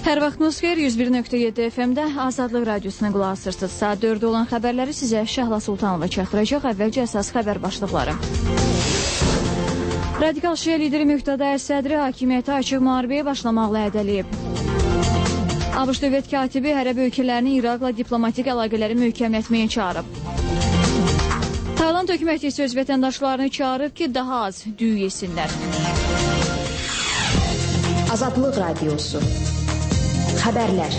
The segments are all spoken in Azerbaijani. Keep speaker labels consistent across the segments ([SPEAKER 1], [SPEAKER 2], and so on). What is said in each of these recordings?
[SPEAKER 1] Hər vaxtınız xeyir, 101.7 FM-də Azadlıq Radiosuna qulaq asırsınız. Saat 4 olan xəbərləri sizə Şəhla Sultanova çatdıracaq. Əvvəlcə əsas xəbər başlıqları. Radikal Şiə lideri Müqtada Əl-Sədri hakimiyyəti açıq müharibəyə başlamaqla hədələyib. ABŞ dövlət katibi ərəb ölkələrini İraqla diplomatik əlaqələri möhkəmlətməyə çağırıb. Tayland hökuməti isə öz vətəndaşlarını çağırıb ki, daha az düyü yesinlər.
[SPEAKER 2] Azadlıq Radiosu. Xəbərlər.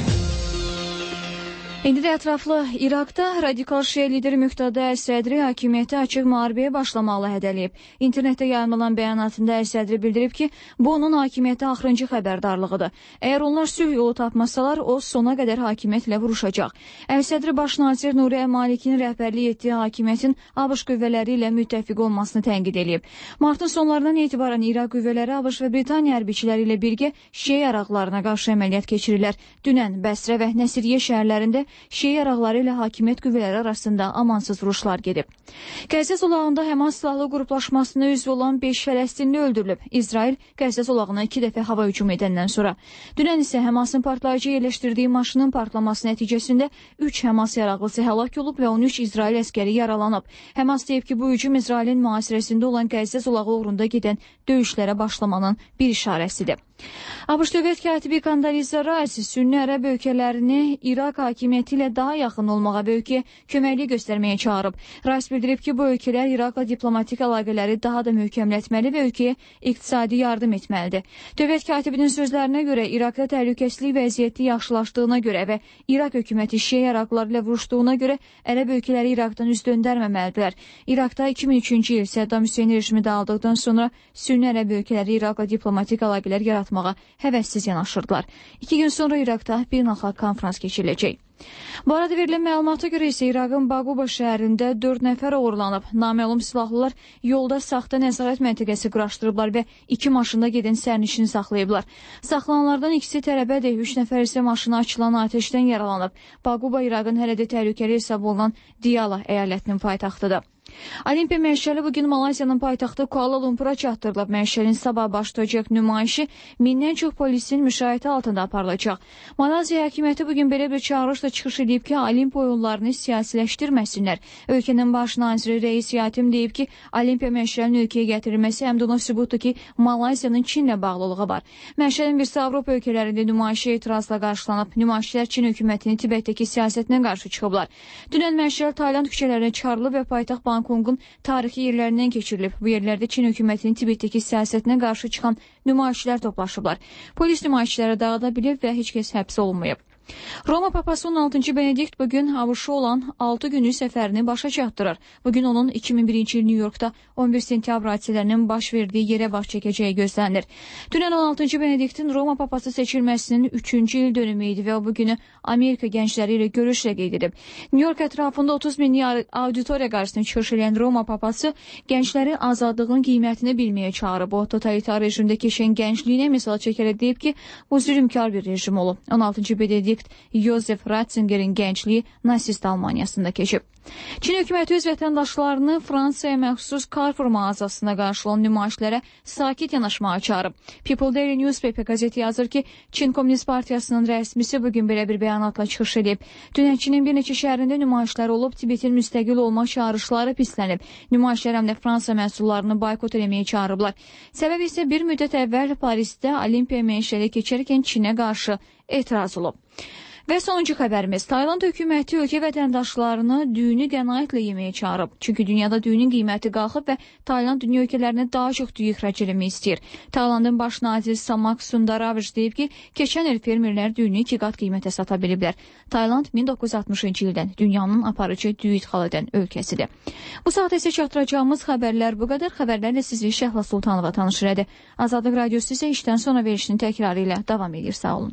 [SPEAKER 1] İndi də ətraflı İraqda radikal Şiə lideri Müqtada Əl-Sədri hakimiyyəti açıq müharibəyə başlamaqla hədələyib. İnternetdə yayımlanan bəyanatında Əl-Sədri bildirib ki, bu onun hakimiyyəti axırıncı xəbərdarlığıdır. Əgər onlar sülh yolu tapmasalar, o sona qədər hakimiyyətlə vuruşacaq. Əl-Sədri baş nazir Nuri Əl-Malikin rəhbərlik etdiyi hakimiyyətin ABŞ qüvvələri ilə müttəfiq olmasını tənqid edib. Martın sonlarından etibarən İraq qüvvələri ABŞ və Britaniya hərbiçiləri ilə birgə Şiə yaraqlarına qarşı əməliyyat keçirirlər. Dünən Bəsrə və Nəsiriyə şəhərlərində Şiə yaraqları ilə hakimiyyət qüvvələri arasında amansız vuruşlar gedib. Qəzza zolağında Həmas silahlı qruplaşmasına üzv olan 5 Fələstinli öldürülüb. İsrail Qəzza zolağına 2 dəfə hava hücum edəndən sonra. Dünən isə Həmasın partlayıcı yerləşdirdiyi maşının partlaması nəticəsində 3 Həmas yaraqlısı həlak olub və 13 İsrail əskəri yaralanıb. Həmas deyib ki, bu hücum İsrailin mühasirəsində olan Qəzza zolağı uğrunda gedən döyüşlərə başlamanın bir işarəsidir. ABŞ dövlət katibi Kondolizə Rice Sünni ərəb ölkələrini İraq hakimiyyəti ilə daha yaxın olmağa və ölkəyə köməklik göstərməyə çağırıb. Rice bildirib ki, bu ölkələr İraqla diplomatik əlaqələri daha da möhkəmlətməli və ölkəyə iqtisadi yardım etməlidir. Dövlət katibinin sözlərinə görə İraqda təhlükəsizlik vəziyyəti yaxşılaşdığına görə və İraq hökuməti Şiə yaraqları ilə vuruşduğuna görə ərəb ölkələri İraqdan üz döndərməməlidirlər. İraqda 2003-cü il Səddam Hüseyn rejimi dağıldıqdan sonra Sünni ərəb ölkələri İraqla diplomatik əlaqələr yaratmağa həvəssiz yanaşırdılar. 2 gün sonra İraqda beynəlxalq konfrans keçiriləcək. Bu arada verilən məlumata görə isə İraqın Baquba şəhərində 4 nəfər oğurlanıb. Naməlum silahlılar yolda saxta nəzarət məntəqəsi quraşdırıblar və 2 maşında gedən sərnişini saxlayıblar. Saxlananlardan ikisi tələbədir, 3 nəfər isə maşına açılan atəşdən yaralanıb. Baquba İraqın hələ də təhlükəli hesab olunan Diyala əyalətinin paytaxtıdır. Olimpiya məşəli bugün Malayziyanın paytaxtı Kuala Lumpura çatdırılıb. Məşəlin sabah başlayacaq nümayişi 1000-dən çox polisin müşahidə altında aparılacaq. Malayziya hakimiyyəti bugün belə bir çağırışla çıxış edib ki, Olimpiya oyunlarını siyasiləşdirməsinlər. Ölkənin baş naziri Reis Yatim deyib ki, Olimpiya məşəlinin ölkəyə gətirilməsi həm də ona sübutdur ki, Malayziyanın Çinlə bağlılığı var. Məşəlin birisi Avropa ölkələrində nümayişə etirazla qarşılanıb. Nümayişçilər Çin hökumətinin Tibetdəki siyasətinə qarşı çıxıblar. Dünən məşəl Tayland küçələrinə çıxarılıb və paytaxt Bangkongun tarixi yerlərindən keçirilib. Bu yerlərdə Çin hökumətinin Tibetdəki siyasətinə qarşı çıxan nümayişçilər toplaşıblar. Polis nümayişçiləri dağıda bilib və heç kəs həbs olunmayıb. Roma papası 16-cı Benedikt bugün ABŞ-a olan 6 günlük səfərini başa çatdırır. Bugün onun 2001-ci il New Yorkda 11 sentyabr hadisələrinin baş verdiyi yerə baş çəkəcəyi gözlənilir. Dünən 16-cı Benediktin Roma papası seçilməsinin 3-cü il dönümü idi və o bugünü Amerika gəncləri ilə görüşlə qeyd edib. New York ətrafında 30 minlik auditoriya qarşısında çıxış edən Roma papası gəncləri azadlığın qiymətini bilməyə çağırıb. O totalitar rejimdə keçən gəncliyinə misal çəkərək deyib ki, bu zülmkar bir rejim olub. 16-cı Benedikt Yosef Ratzinger'in gəncliyi nasist Almaniyasında keçib. Çin hökuməti öz vətəndaşlarını Fransaya məxsus Carrefour mağazasına qarşı olan nümayişlərə sakit yanaşmağa çağırıb. People Daily Newspaper qəzeti yazır ki, Çin Komünist Partiyasının rəsmisi bugün belə bir bəyanatla çıxış edib. Dünən Çinin bir neçə şəhərində nümayişlər olub, Tibetin müstəqil olma çağrışları pislənib. Nümayişlər həm də Fransa məhsullarını boykot eləməyə çağırıblar. Səbəb isə bir müddət əvvəl Parisdə Olimpiya məşəli keçərkən Çinə qarşı etiraz olub. Və sonuncu xəbərimiz, Tayland hökuməti ölkə vətəndaşlarını düyünü qənaətlə yeməyə çağırıb. Çünki dünyada düyünün qiyməti qalxıb və Tayland dünya ölkələrinə daha çox düyü ixrac eləmək istəyir. Taylandın baş naziri Samak Sundaravic deyib ki, keçən il fermerlər düyünü 2 qat qiymətə sata biliblər. Tayland 1960-cı ildən dünyanın aparıcı düyü ixal edən ölkəsidir. Bu saat isə çatdıracağımız xəbərlər bu qədər. Xəbərlərlə sizi Şəhla Sultanova tanış elədi. Azadlıq Radiosu isə işdən sonra verilişinin təkrarı ilə davam edir. Sağ olun.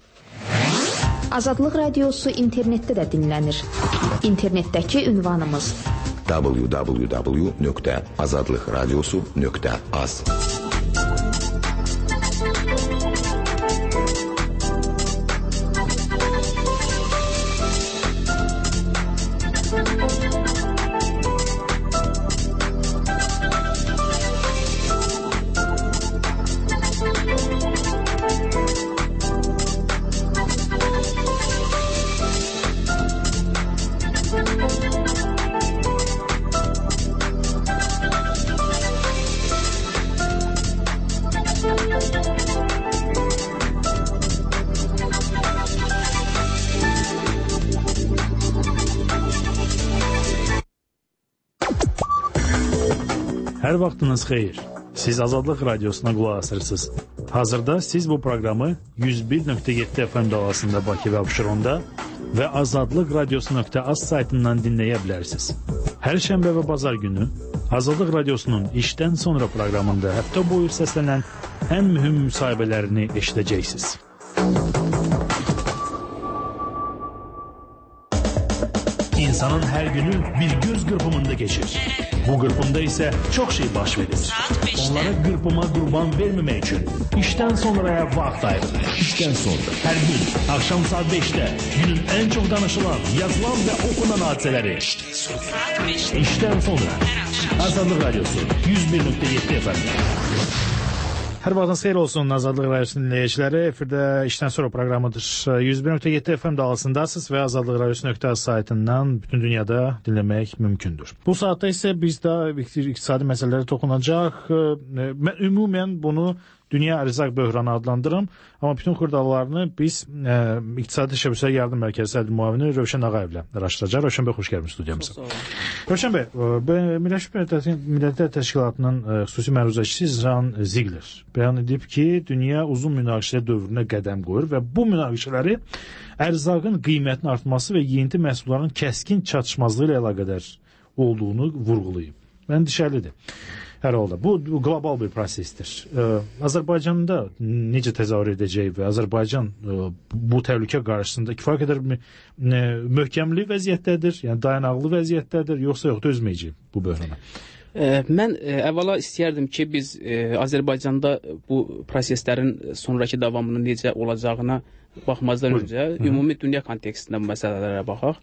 [SPEAKER 2] Azadlıq Radiosu internetdə də dinlənir. İnternetdəki ünvanımız www.azadlıqradiosu.az.
[SPEAKER 3] Hər vaxtınız xeyir. Siz Azadlıq Radiosuna qulaq asırsınız. Hazırda siz bu proqramı 101.7 FM dalğasında Bakı və Abşeronda və azadlıqradiosu.az saytından dinləyə bilərsiniz. Hər şənbə və bazar günü Azadlıq Radiosunun işdən sonra proqramında həftə boyu səslənən ən mühüm müsahibələrini eşidəcəksiniz. İnsanın hər günü bir göz qırpımında keçir. Bu qırpımda isə çox şey baş verir. Onlara qırpıma qurban verməmək üçün işdən sonraya vaxt ayırır. İşdən sonra. Hər gün axşam saat 5-də günün ən çox danışılan, yazılan və oxunan hadisələri. İşdən sonra. Azadlıq Radiosu 101.7 FM. Hər vaxtınız xeyir olsun Azadlıq Radiosunun dinləyiciləri. Efirdə işdən sonra proqramıdır. 101.7 FM dalğasındasınız və Azadlıq Radiosu.az saytından bütün dünyada dinləmək mümkündür. Bu saatda isə biz də iqtisadi məsələlərə toxunacaq. Mən ümumən bunu Dünya Ərzaq Böhranı adlandırırım, amma bütün xırdalarını biz İqtisadi Təşəbbüslər Yardım Mərkəzi sədr müavini Rövşən Ağayevlə araşdıracaq. Rövşən bəy, xoş gəlmiş studiyamıza. Rövşən bəy, Birləşmiş Millətlər Təşkilatının xüsusi məruzəçisi Zan Ziegler bəyan edib ki, dünya uzun münaqişə dövrünə qədəm qoyur və bu münaqişələri ərzaqın qiymətinin artması və yeyinti məhsullarının kəskin çatışmazlığı ilə əlaqədar olduğunu vurğulayıb. Məndişəlidir. Hər halda bu qlobal bir prosesdir. Azərbaycanda necə təzahür edəcək və Azərbaycan bu təhlükə qarşısında kifayət qədər möhkəmli vəziyyətdədir, yəni dayanaqlı vəziyyətdədir, yoxsa dözməyəcək bu böhrana?
[SPEAKER 4] Mən əvvəla istəyərdim ki, biz Azərbaycanda bu proseslərin sonraki davamının necə olacağına baxmazdan öncə ümumi dünya kontekstində bu məsələlərə baxaq.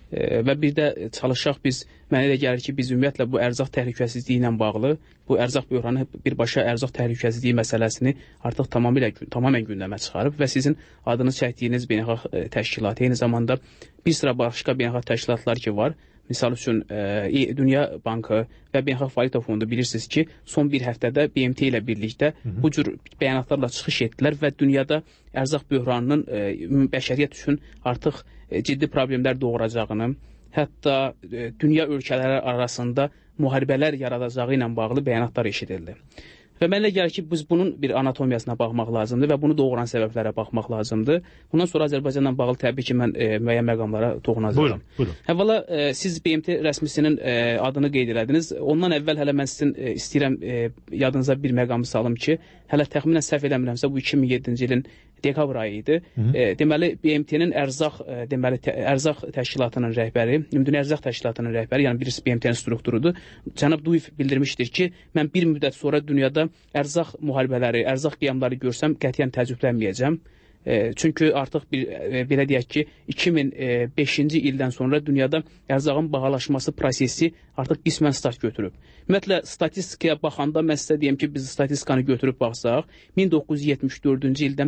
[SPEAKER 4] Və bir də çalışaq biz, mənə elə gəlir ki, biz ümumiyyətlə bu ərzaq təhlükəsizliyi ilə bağlı, bu ərzaq böhranı birbaşa ərzaq təhlükəsizliyi məsələsini artıq tamamən gündəmə çıxarıb və sizin adını çəkdiyiniz beynəlxalq təşkilat, eyni zamanda bir sıra başqa beynəlxalq təşkilatlar ki var. Misal üçün Dünya Bankı və Beynəlxalq Valyuta Fondu bilirsiniz ki, son bir həftədə BMT ilə birlikdə bu cür bəyanatlarla çıxış etdilər və dünyada ərzaq böhranının bəşəriyyət üçün artıq ciddi problemlər doğuracağını, hətta dünya ölkələri arasında müharibələr yaradacağı ilə bağlı bəyanatlar eşidildi. Və mənə gəlir ki, biz bunun bir anatomiyasına baxmaq lazımdır və bunu doğuran səbəblərə baxmaq lazımdır. Bundan sonra Azərbaycanla bağlı təbii ki, mən müəyyən məqamlara toxunacağam.
[SPEAKER 3] Buyurun.
[SPEAKER 4] Əvvəla, siz BMT rəsmisinin adını qeyd elədiniz. Ondan əvvəl hələ mən sizin istəyirəm yadınıza bir məqamı salım ki, hələ təxminən səhv eləmirəmsə, bu 2007-ci ilin dekabr ayı idi. Deməli, BMT-nin ərzaq təşkilatının rəhbəri, Ümumdünya Ərzaq Təşkilatının rəhbəri, yəni birisi BMT-nin strukturudur. Cənab Duyev bildirmişdir ki, mən bir müddət sonra dünyada ərzaq müharibələri, ərzaq qiyamları görsəm qətiyyən təəccüblənməyəcəm. Çünki artıq belə deyək ki, 2005-ci ildən sonra dünyada ərzağın bahalaşması prosesi artıq qismən start götürüb. Ümumiyyətlə, statistikaya baxanda mən sizə deyim ki, biz statistikanı götürüb baxsaq, 1974-cü ildən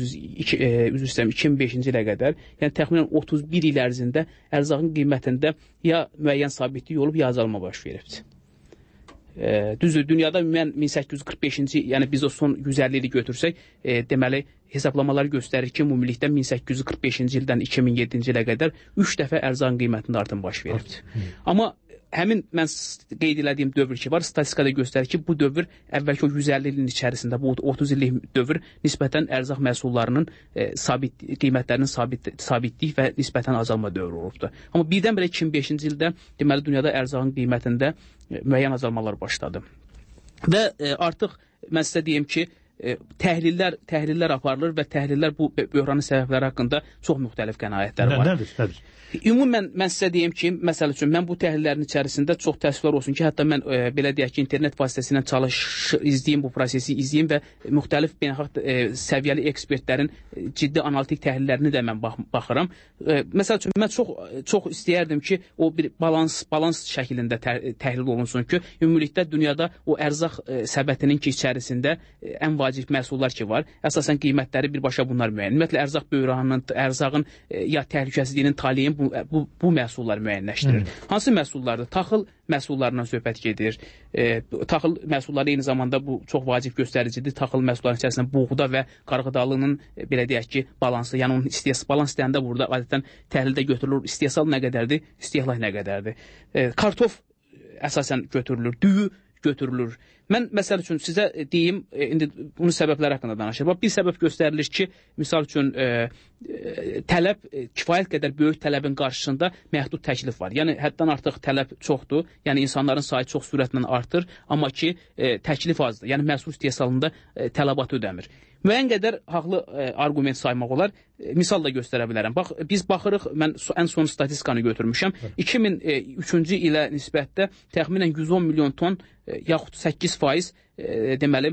[SPEAKER 4] 2005-ci ilə qədər, yəni təxminən 31 il ərzində ərzağın qiymətində ya müəyyən sabitlik olub, ya azalma baş veribdir. Düzdür, dünyada ümumən 1845-ci, yəni biz o son 150 ili götürsək, deməli, hesablamalar göstərir ki, ümumilikdə 1845-ci ildən 2007-ci ilə qədər 3 dəfə ərzağın qiymətində artım baş veribdir. Amma həmin mən qeyd elədiyim dövr ki var, statistikada göstərir ki, bu dövr əvvəlki o 150 ilin içərisində, bu 30 illik dövr nisbətən ərzaq məhsullarının qiymətlərinin sabitlik və nisbətən azalma dövrü olubdur. Amma birdən-birə 2005-ci ildə deməli dünyada ərzağın qiymətində müəyyən azalmalar başladı. Və artıq mən sizə deyim ki, təhlillər aparılır və təhlillər bu böhranın səbəbləri haqqında çox müxtəlif qənaətlər var.
[SPEAKER 3] Nədir?
[SPEAKER 4] Ümumən mən sizə deyim ki, məsəl üçün mən bu təhlillərin içərisində çox təəssüflər olsun ki, hətta mən belə deyək ki, internet vasitəsilə izləyim, bu prosesi izləyim və müxtəlif beynəlxalq səviyyəli ekspertlərin ciddi analitik təhlillərini də mən baxıram. Məsəl üçün mən çox istəyərdim ki, o bir balans şəklində təhlil olunsun ki, ümumilikdə dünyada o ərzaq səbətinin ki içərisində ən vacib məhsullar ki var, əsasən qiymətləri birbaşa bunlar müəyyən. Ümumiyyətlə ərzaq böhranının, ərzağın ya təhlükəsizliyinin, taleyin bu məhsullar müəyyənləşdirir. Hansı məhsullardır? Taxıl məhsullarından söhbət gedir. Taxıl məhsulları eyni zamanda bu çox vacib göstəricidir. Taxıl məhsullarının içərisində buğda və qarğıdalının belə deyək ki, balansı, yəni onun balans istəyəndə burada adətən təhlildə götürülür. İstehsal nə qədərdir, istehlak nə qədərdir. Kartof əsasən götürülür. Düyü götürülür. Mən məsəl üçün sizə deyim, indi bunun səbəbləri haqqında danışır. Bir səbəb göstərilir ki, misal üçün tələb kifayət qədər böyük tələbin qarşısında məhdud təklif var. Yəni həddən artıq tələb çoxdur. Yəni insanların sayı çox sürətlə artır, amma ki təklif azdır. Yəni məhsul istehsalında tələbat ödəmir. Müəyyən qədər haqlı arqument saymaq olar. Misal da göstərə bilərəm. Bax, biz baxırıq, mən ən son statistikanı götürmüşəm. 2003-cü ilə nisbətdə təxminən 110 milyon ton yaxud 8% deməli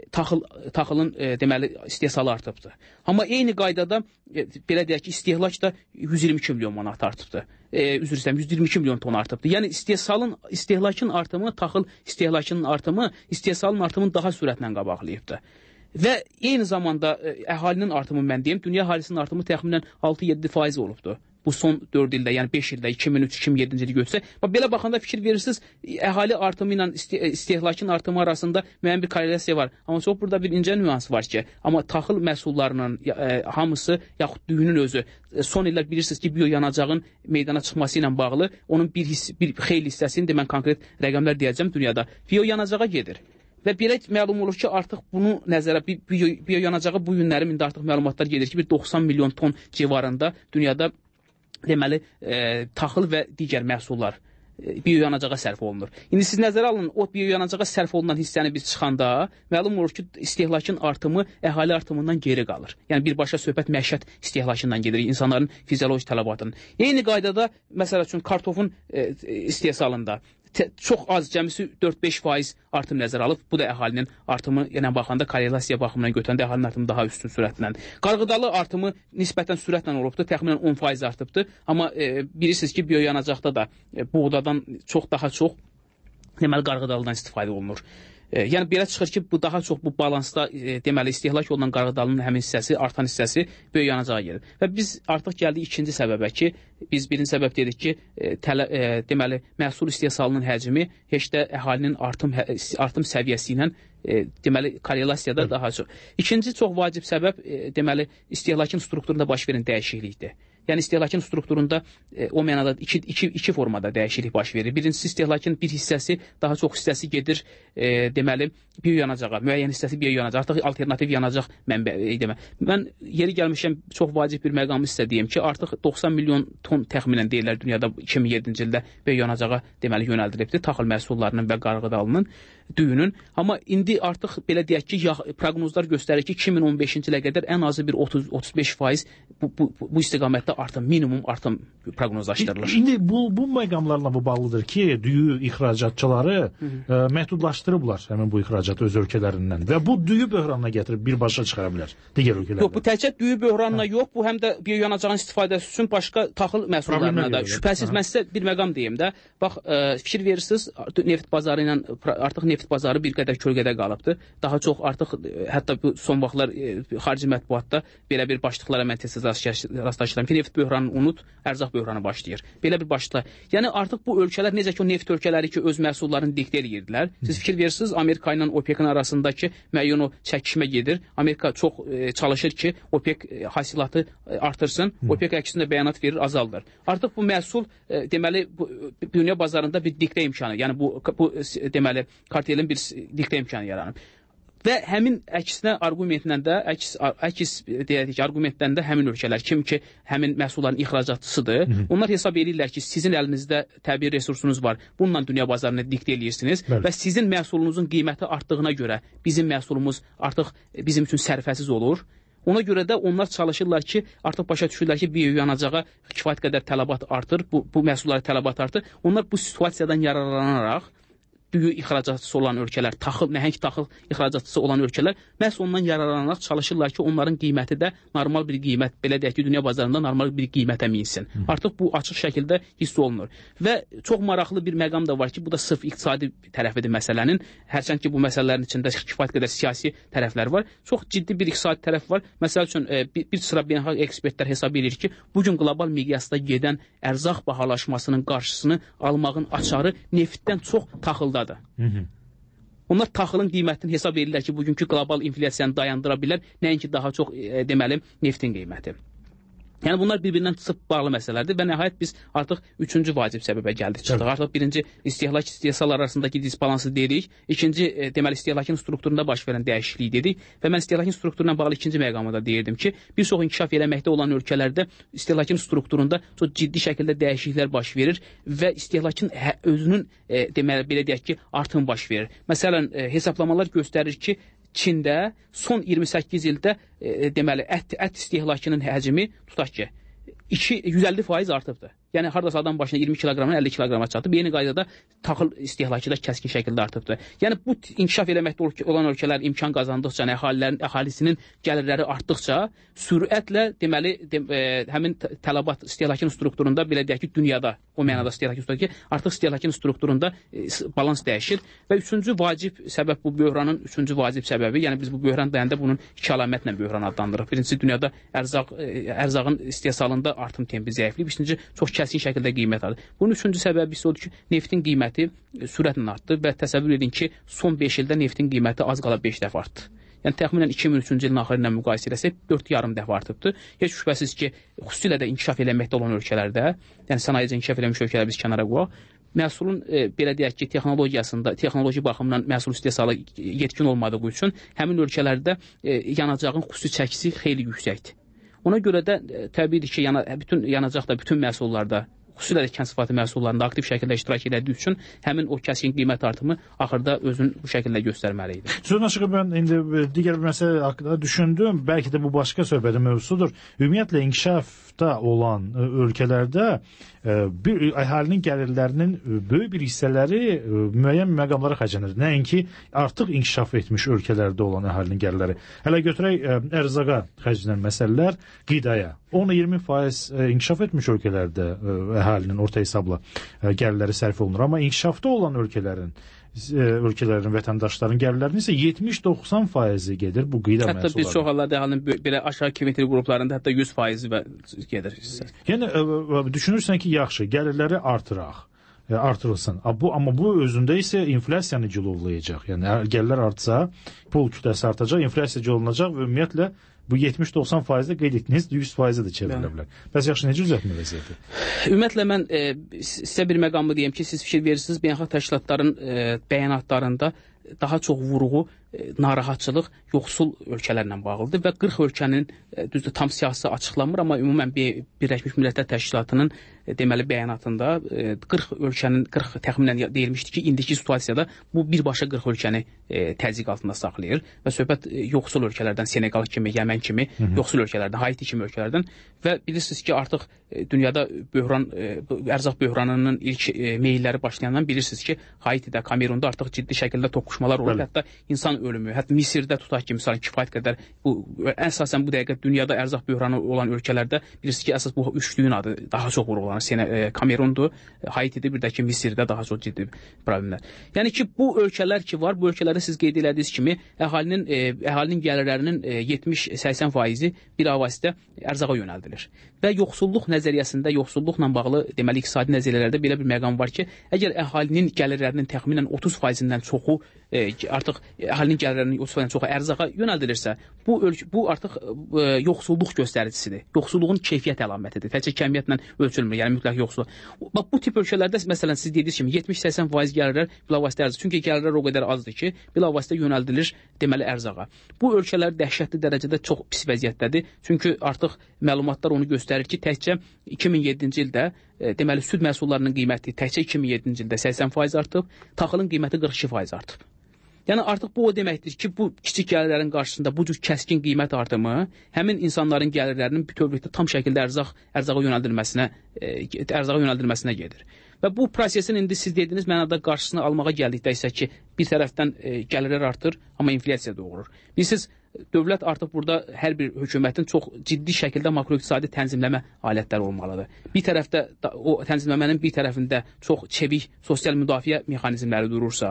[SPEAKER 4] taxılın deməli istehsalı artıbdır. Amma eyni qaydada belə deyək ki, istehlak da 122 milyon manat artıbdır. Üzr istəyirəm, 122 milyon ton artıbdır. Yəni istehlakın artımı, taxıl istehlakının artımı istehsalın artımını daha sürətlə qabaqlayıbdır. Və eyni zamanda əhalinin artımı mən deyim, dünya əhalisinin artımı təxminən 6-7% olubdur. Bu son 4 ildə, yəni 5 ildə, 2003-2007-ci ili götürsək. Belə baxanda fikir verirsiniz, əhali artımı ilə istehlakın artımı arasında müəyyən bir korrelasya var. Amma çox burada bir incə nüans var ki, amma taxıl məhsullarının hamısı, yaxud düyünün özü, son illər bilirsiniz ki, biyoyanacağın meydana çıxması ilə bağlı, onun bir xeyli hissəsini də mən konkret rəqəmlər deyəcəm dünyada, biyoyanacağa gedir. Və belə məlum olur ki, artıq bunu nəzərə, biyoyanacağa bu günlərim indi artıq məlumatlar gedir ki, bir 90 milyon ton civarında dünyada deməli taxıl və digər məhsullar biyoyanacağa sərf olunur. İndi siz nəzərə alın, o biyoyanacağa sərf olunan hissəni biz çıxanda məlum olur ki, istehlakın artımı əhali artımından geri qalır. Yəni birbaşa söhbət məişət istehlakından gedir, insanların fizioloji tələbatının. Eyni qaydada, məsəl üçün, kartofun istehsalında çox az, cəmisi 4-5% artım nəzərə alıb. Bu da əhalinin artımı, yəni baxanda korrelasiya baxımından götürəndə əhalinin artımı daha üstün sürətlə. Qarğıdalı artımı nisbətən sürətlə olubdur, təxminən 10% artıbdır. Amma bilirsiniz ki, biyoyanacaqda da buğdadan daha çox deməli qarğıdalıdan istifadə olunur. Yəni belə çıxır ki, bu daha çox bu balansda deməli istehlak olunan qarğıdalının həmin hissəsi, artan hissəsi böyüyanacağa gedir. Və biz artıq gəldik ikinci səbəbə ki, biz birinci səbəb dedik ki, deməli məhsul istehsalının həcmi heç də əhalinin artım səviyyəsi ilə deməli korrelasiyada daha çox. İkinci çox vacib səbəb deməli istehlakın strukturunda baş verən dəyişiklikdir. Yəni istehlakın strukturunda o mənada iki formada dəyişiklik baş verir. Birincisi istehlakın bir hissəsi, daha çox hissəsi gedir deməli biyoyanacağa, müəyyən hissəsi biyoyanacağa, artıq alternativ yanacaq mənbəyi demək. Mən yeri gəlmişəm çox vacib bir məqamı sizə deyim ki, artıq 90 milyon ton təxminən deyirlər dünyada 2007-ci ildə biyoyanacağa deməli yönəldilibdir taxıl məhsullarının və qarğıdalının, düyünün. Amma indi artıq belə deyək ki, proqnozlar göstərir ki, 2015-ci ilə qədər ən azı bir 30-35% bu istiqamətdə artım, minimum artım proqnozlaşdırılır.
[SPEAKER 3] İndi bu məqamlarla bu bağlıdır ki, düyü ixracatçıları məhdudlaşdırıblar həmin bu ixracatı öz ölkələrindən və bu düyü böhranına gətirib birbaşa çıxara bilər digər ölkələrdən.
[SPEAKER 4] Yox, bu təkcə düyü böhranına yox, bu həm də biyoyanacağın istifadəsi üçün başqa taxıl məhsullarına da. Şübhəsiz, mən sizə bir məqam deyim də. Bax, fikir verirsiniz, neft bazarı ilə artıq neft bazarı bir qədər kölgədə qalıbdır. Daha çox artıq, hətta bu son vaxtlar xarici mətbuatda belə bir başlıqlara mən tez-tez rastlaşıram ki, neft böhranını unut, ərzaq böhranı başlayır. Belə bir başlıqlar. Yəni artıq bu ölkələr, necə ki o neft ölkələri ki öz məhsullarını diktə edirdilər. Siz fikir verirsiniz, Amerika ilə OPEC-in arasındakı müəyyən o çəkişmə gedir. Amerika çox çalışır ki, OPEC hasilatı artırsın. OPEC əksində bəyanat verir, azaldır. Artıq bu məhsul deməli dünya bazarında bir diktə imkanı, yəni bu deməli kartelin bir diktə imkanı yaranır. Və həmin əksinə argumentlə də, əks deyək ki, argumentdən də həmin ölkələr, kim ki, həmin məhsulların ixracatçısıdır, onlar hesab edirlər ki, sizin əlinizdə təbii resursunuz var, bununla dünya bazarını diktə edirsiniz və sizin məhsulunuzun qiyməti artdığına görə bizim məhsulumuz artıq bizim üçün sərfəsiz olur. Ona görə də onlar çalışırlar ki, artıq başa düşürlər ki, biyoyanacağa kifayət qədər tələbat artır, bu məhsullara tələbat artır. Onlar bu situasiyadan yararlanaraq düyü ixracatçısı olan ölkələr, nəhəng taxıl ixracatçısı olan ölkələr məhz ondan yararlanaraq çalışırlar ki, onların qiyməti də normal bir qiymət, belə deyək ki, dünya bazarında normal bir qiymətə minsin. Artıq bu açıq şəkildə hiss olunur. Və çox maraqlı bir məqam da var ki, bu da sırf iqtisadi tərəfidir məsələnin. Hərçənd ki, bu məsələlərin içində kifayət qədər siyasi tərəflər var. Çox ciddi bir iqtisadi tərəf var. Məsəl üçün, bir sıra beynəlxalq ekspertlər hesab edir ki, bugün qlobal miqyasda gedən ərzaq bahalaşmasının qarşısını almağın açarı neftdən çox taxıldadır. Onlar taxılın qiymətini hesab edirlər ki, bugünkü qlobal inflyasiyanı dayandıra bilər, nəinki daha çox deməli neftin qiyməti. Yəni bunlar bir-birindən çıxıb bağlı məsələlərdir və nəhayət biz artıq 3-cü vacib səbəbə gəldik çıxdıq. Artıq birinci istehlak istehsal arasındakı disbalansı dedik. İkinci deməli istehlakın strukturunda baş verən dəyişiklik dedik və mən istehlakın strukturuna bağlı ikinci məqamda deyirdim ki, bir çox inkişaf eləməkdə olan ölkələrdə istehlakın strukturunda çox ciddi şəkildə dəyişikliklər baş verir və istehlakın özünün deməli belə deyək ki, artım baş verir. Məsələn, hesablamalar göstərir ki, Çində son 28 ildə deməli ət istehlakının həcmi tutaq ki 150% artıbdır. Yəni hardasa adam başına 20 kiloqramdan 50 kiloqrama çatıb. Yeni qaydada taxıl istehlakı da kəskin şəkildə artıbdır. Yəni bu inkişaf eləməkdə olan ölkələr imkan qazandıqca, əhalisinin gəlirləri artdıqca sürətlə deməli həmin tələbat istehlakın strukturunda belə deyək ki, dünyada o mənada istehlakın strukturunda artıq istehlakın strukturunda balans dəyişir və üçüncü vacib səbəb bu böhranın üçüncü vacib səbəbi, yəni biz bu böhran deyəndə bunun iki əlamətlə böhran adlandırırıq. Birincisi dünyada ərzağın istehsalında artım tempi zəifliyib, ikinci çox kəskin şəkildə qiymət alır. Bunun üçüncü səbəbi isə odur ki, neftin qiyməti sürətlə artdı və təsəvvür edin ki, son 5 ildə neftin qiyməti az qala 5 dəfə artdı. Yəni təxminən 2003-cü ilin axırı ilə müqayisə etsək 4,5 dəfə artıbdır. Heç şübhəsiz ki, xüsusilə də inkişaf eləməkdə olan ölkələrdə, yəni sənayecə inkişaf eləmiş ölkələri biz kənara qoyaq, məhsulun belə deyək ki, texnoloji baxımdan məhsul istehsalı yetkin olmadığı üçün həmin ölkələrdə yanacağın xüsusi çəkisi xeyli yüksəkdir. Ona görə də təbiidir ki, bütün yanacaq da bütün məhsullarda, xüsusilə də kənd sıfatı məhsullarında aktiv şəkildə iştirak etdiyi üçün həmin o kəskin qiymət artımı axırda özünü bu şəkildə göstərməli idi.
[SPEAKER 3] Sözün açığı mən indi digər bir məsələ haqqında düşündüm. Bəlkə də bu başqa söhbətin mövzusudur. Ümumiyyətlə inkişafda olan ölkələrdə əhalinin gəlirlərinin böyük bir hissələri müəyyən məqamlara xərclənir. Nəinki artıq inkişaf etmiş ölkələrdə olan əhalinin gəlirləri. Hələ götürək ərzaqa xərclənən məsələlər qidaya. 10-20% inkişaf etmiş ölkələrdə əhalinin orta hesabla gəlirləri sərf olunur. Amma inkişafda olan ölkələrin vətəndaşların gəlirlərinin isə 70-90% gedir bu qida məhsullarına.
[SPEAKER 4] Hətta bir çox hallarda əhalinin belə aşağı kilometr qruplarında hətta 100% gedir.
[SPEAKER 3] Yəni düşünürsən ki, yaxşı, gəlirləri artırılsın. Amma bu özündə isə inflyasiyanı cilovlayacaq. Yəni gəlirlər artsa, pul kütləsi artacaq, inflyasiya cilovlanacaq və ümumiyyətlə bu 70-90%-də qeyd etdiniz, 100%-də də çevrilə bilər. Bəs yaxşı, necə düzəltmə vəziyyəti?
[SPEAKER 4] Ümumiyyətlə, mən sizə bir məqamı deyim ki, siz fikir verirsiniz, beynəlxalq təşkilatların bəyanatlarında daha çox vurğu, narahatçılıq yoxsul ölkələrlə bağlıdır və 40 ölkənin düzdür tam siyasi açıqlanmır, amma ümumən Birləşmiş Millətlər Təşkilatının deməli bəyanatında 40 təxminən deyilmişdi ki, indiki situasiyada bu birbaşa 40 ölkəni təzyiq altında saxlayır və söhbət yoxsul ölkələrdən, Senegal kimi, Yəmən kimi, yoxsul ölkələrdən, Haiti kimi ölkələrdən və bilirsiniz ki, artıq dünyada ərzaq böhranının ilk meyilləri başlayandan bilirsiniz ki, Haitidə, Kamerunda artıq ciddi şəkildə toqquşmalar olur, hətta insan ölümü, hətta Misirdə tutaq ki, misal kifayət qədər əsasən bu dəqiqə dünyada ərzaq böhranı olan ölkələrdə bilirsiniz ki, əsas bu üçlüyün adı daha çox vurğulanır. Kamerundur, Haitidir, bir də ki, Misirdə daha çox ciddi problemlər. Yəni ki, bu ölkələr ki var, bu ölkələrdə siz qeyd elədiyiniz kimi əhalinin gəlirlərinin 70-80%-i bilavasitə ərzağa yönəldilir. Və yoxsulluq nəzəriyyəsində, yoxsulluqla bağlı deməli iqtisadi nəzəriyyələrdə belə bir məqam var ki, əgər əhalinin gəlirlərinin təxminən 30%-dən çoxu artıq əhalinin gəlirlərinin 30%-dən çoxu ərzağa yönəldilirsə, bu artıq yoxsulluq göstəricisidir. Yoxsulluğun keyfiyyət əlamətidir. Təkcə kəmiyyətlə ölçülmür, yəni mütləq yoxsulluq. Bax bu tip ölkələrdə məsələn siz dediyiniz kimi 70-80% gəlirlər bilavasitə ərzağa. Çünki gəlirlər o qədər azdır ki, bilavasitə yönəldilir deməli ərzağa. Bu ölkələr dəhşətli dərəcədə çox pis vəziyyətdədir. Çünki artıq məlumatlar onu göstərir ki, təkcə 2007-ci ildə deməli süd məhsullarının qiyməti təkcə 2007-ci ildə 80% artıb, taxılın qiyməti 42% artıb. Yəni artıq bu o deməkdir ki, bu kiçik gəlirlərin qarşısında bu cür kəskin qiymət artımı həmin insanların gəlirlərinin bütövlükdə tam şəkildə ərzağa yönəldilməsinə gedir. Və bu prosesin indi siz dediyiniz mənada qarşısını almağa gəldikdə isə ki, bir tərəfdən gəlirlər artır, amma inflyasiya doğurur. Bilirsiniz, dövlət artıq burada hər bir hökumətin çox ciddi şəkildə makroiqtisadi tənzimləmə alətləri olmalıdır. Bir tərəfdə o tənzimləmənin bir tərəfində çox çevik sosial müdafiə mexanizmləri durursa,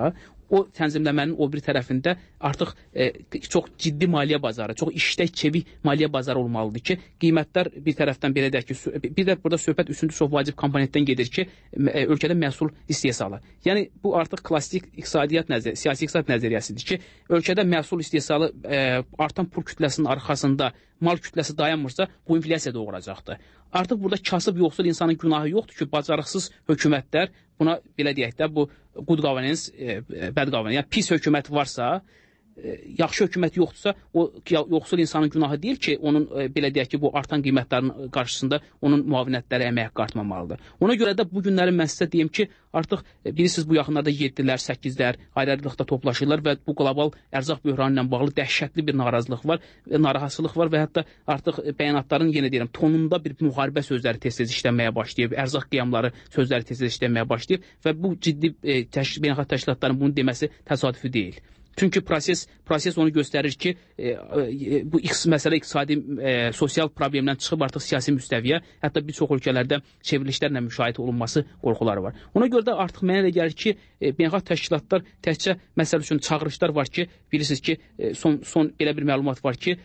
[SPEAKER 4] o tənzimləmənin o bir tərəfində artıq çox ciddi maliyyə bazarı, çox işlək, çevik maliyyə bazarı olmalıdır ki, qiymətlər bir tərəfdən belə deyək ki, bir də burada söhbət üçüncü çox vacib komponentdən gedir ki, ölkədə məhsul istehsalı. Yəni bu artıq klassik siyasi iqtisad nəzəriyyəsidir ki, ölkədə məhsul istehsalı artan pul kütləsinin arxasında mal kütləsi dayanmırsa, bu inflyasiya doğuracaqdır. Artıq burada kasıb yoxsul insanın günahı yoxdur ki, bacarıqsız hökumətlər, buna belə deyək də, bu good governance, bad governance, yəni pis hökumət varsa, yaxşı hökumət yoxdursa, o yoxsul insanın günahı deyil ki, onun belə deyək ki, bu artan qiymətlərin qarşısında onun müavinətləri əmək haqqı artmamalıdır. Ona görə də bu günləri mən sizə deyim ki, artıq bilirsiniz bu yaxınlarda 7-lər, 8-lər ayrı-ayrılıqda toplaşırlar və bu qlobal ərzaq böhranı ilə bağlı dəhşətli bir narazılıq var, narahatçılıq var və hətta artıq bəyanatların, yenə deyirəm, tonunda bir müharibə sözləri tez-tez işlənməyə başlayıb, ərzaq qiyamları sözləri tez-tez işlənməyə başlayıb və bu ciddi beynəlxalq təşkilatların bunu deməsi təsadüfi deyil. Çünki proses onu göstərir ki, bu məsələ iqtisadi, sosial problemdən çıxıb artıq siyasi müstəviyə, hətta bir çox ölkələrdə çevrilişlərlə müşahidə olunması qorxuları var. Ona görə də artıq mənə elə gəlir ki, beynəlxalq təşkilatlar təkcə məsələ üçün çağırışlar var ki, bilirsiniz ki, son belə bir məlumat var ki,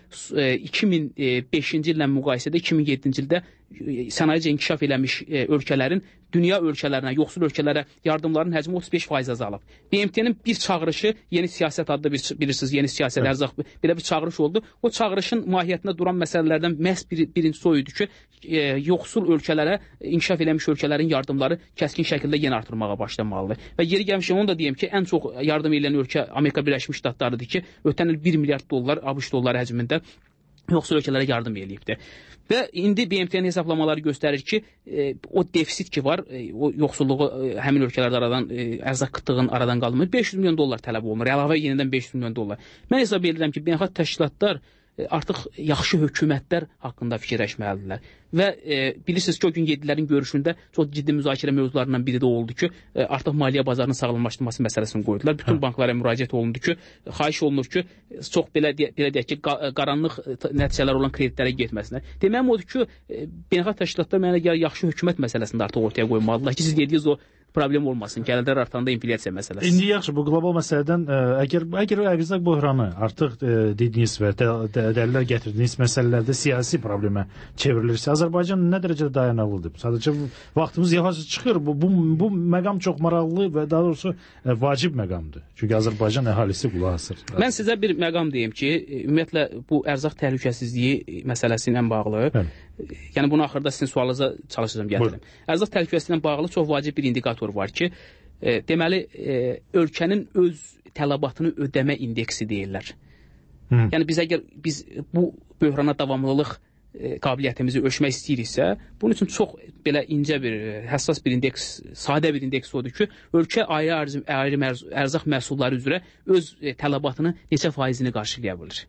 [SPEAKER 4] 2005-ci illə müqayisədə 2007-ci ildə sənayecə inkişaf eləmiş ölkələrin dünya ölkələrinə, yoxsul ölkələrə yardımların həcmi 35% azalıb. BMT-nin bir çağırışı, yeni siyasət adlı bilirsiniz, yeni siyasət, ərzaq, belə bir çağırış oldu. O çağırışın mahiyyətində duran məsələlərdən məhz birincisi o idi ki, yoxsul ölkələrə, inkişaf eləmiş ölkələrin yardımları kəskin şəkildə yenə artırmağa başlamalıdır. Və yeri gəlmişəm, onu da deyim ki, ən çox yardım edən ölkə Amerika Birləşmiş Ştatlarıdır ki, ötən il 1 milyard dollar ABŞ dolları həcmində yoxsul ölkələrə yardım eləyibdir. Və indi BMT-nin hesablamaları göstərir ki, o defisit ki var, o yoxsulluğu həmin ölkələrdə aradan, ərzaq qıtlığının aradan qalmır, 500 milyon dollar tələb olunur, əlavə yenidən 500 milyon dollar. Mən hesab edirəm ki, beynəlxalq təşkilatlar artıq yaxşı hökumətlər haqqında fikirləşməlidirlər. Və bilirsiniz ki, o gün 7-lərin görüşündə çox ciddi müzakirə mövzularından biri də oldu ki, artıq maliyyə bazarının sağlamlaşdırılması məsələsini qoydular. Bütün banklara müraciət olundu ki, xahiş olunur ki, çox belə deyək ki, qaranlıq nəticələr olan kreditlərə getməsinlər. Deməyim odur ki, beynəlxalq təşkilatlar mənə gəlir yaxşı hökumət məsələsində artıq ortaya qoymalıdırlar ki, siz dediyiniz o problem olmasın, gəlirlər artanda inflyasiya məsələsi.
[SPEAKER 3] İndi yaxşı, bu qlobal məsələdən əgər ərzaq böhranı artıq dediyiniz və dəlillər gətirdiyiniz məsələlərdə siyasi problemə çevrilirsə, Azərbaycan nə dərəcədə dayanıqlıdır? Sadəcə vaxtımız yavaş çıxır. Bu məqam çox maraqlı və daha doğrusu vacib məqamdır. Çünki Azərbaycan əhalisi qulaq asır.
[SPEAKER 4] Mən sizə bir məqam deyim ki, ümumiyyətlə bu ərzaq təhlükəsizliyi məsələsi ilə bağlı, yəni bunu axırda sizin sualınıza çalışacağım gətirim. Ərzaq təhlükəsizliyi ilə bağlı çox vacib bir indikator var ki, deməli, ölkənin öz tələbatını ödəmə indeksi deyirlər. Yəni biz bu böhrana davamlılıq qabiliyyətimizi ölçmək istəyiriksə, bunun üçün çox belə incə bir, həssas bir indeks, sadə bir indeks odur ki, ölkə ayrı ərzaq məhsulları üzrə öz tələbatını neçə faizini qarşılaya bilir.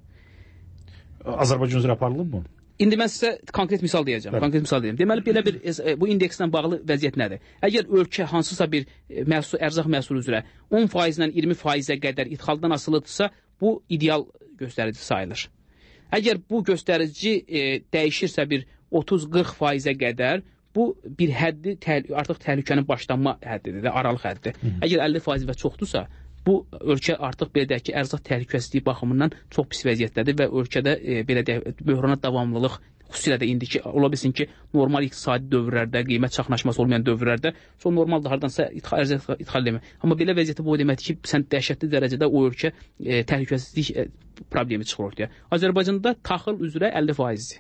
[SPEAKER 3] Azərbaycan üzrə aparılır mı?
[SPEAKER 4] İndi mən sizə konkret misal deyəcəm. Deməli, belə bir bu indekslə bağlı vəziyyət nədir? Əgər ölkə hansısa bir ərzaq məhsulu üzrə 10%-lə 20%-ə qədər idxaldan asılıdırsa, bu ideal göstərici sayılır. Əgər bu göstərici dəyişirsə bir 30-40%-ə qədər, bu bir həddi, artıq təhlükənin başlanma həddidir, aralıq həddidir. Əgər 50% və çoxdursa, bu ölkə artıq belə deyək ki, ərzaq təhlükəsizliyi baxımından çox pis vəziyyətdədir və ölkədə belə deyək böhrana davamlılıq, xüsusilə də indiki ola bilsin ki, normal iqtisadi dövrlərdə, qiymət çaxnaşması olmayan dövrlərdə çox normaldır, hardansa ərzaq ixal eləmək. Amma belə vəziyyətdə bu o deməkdir ki, sən dəhşətli dərəcədə o ölkə təhlükəsizlik problemi çıxır ortaya. Azərbaycanda taxıl üzrə 50%-dir.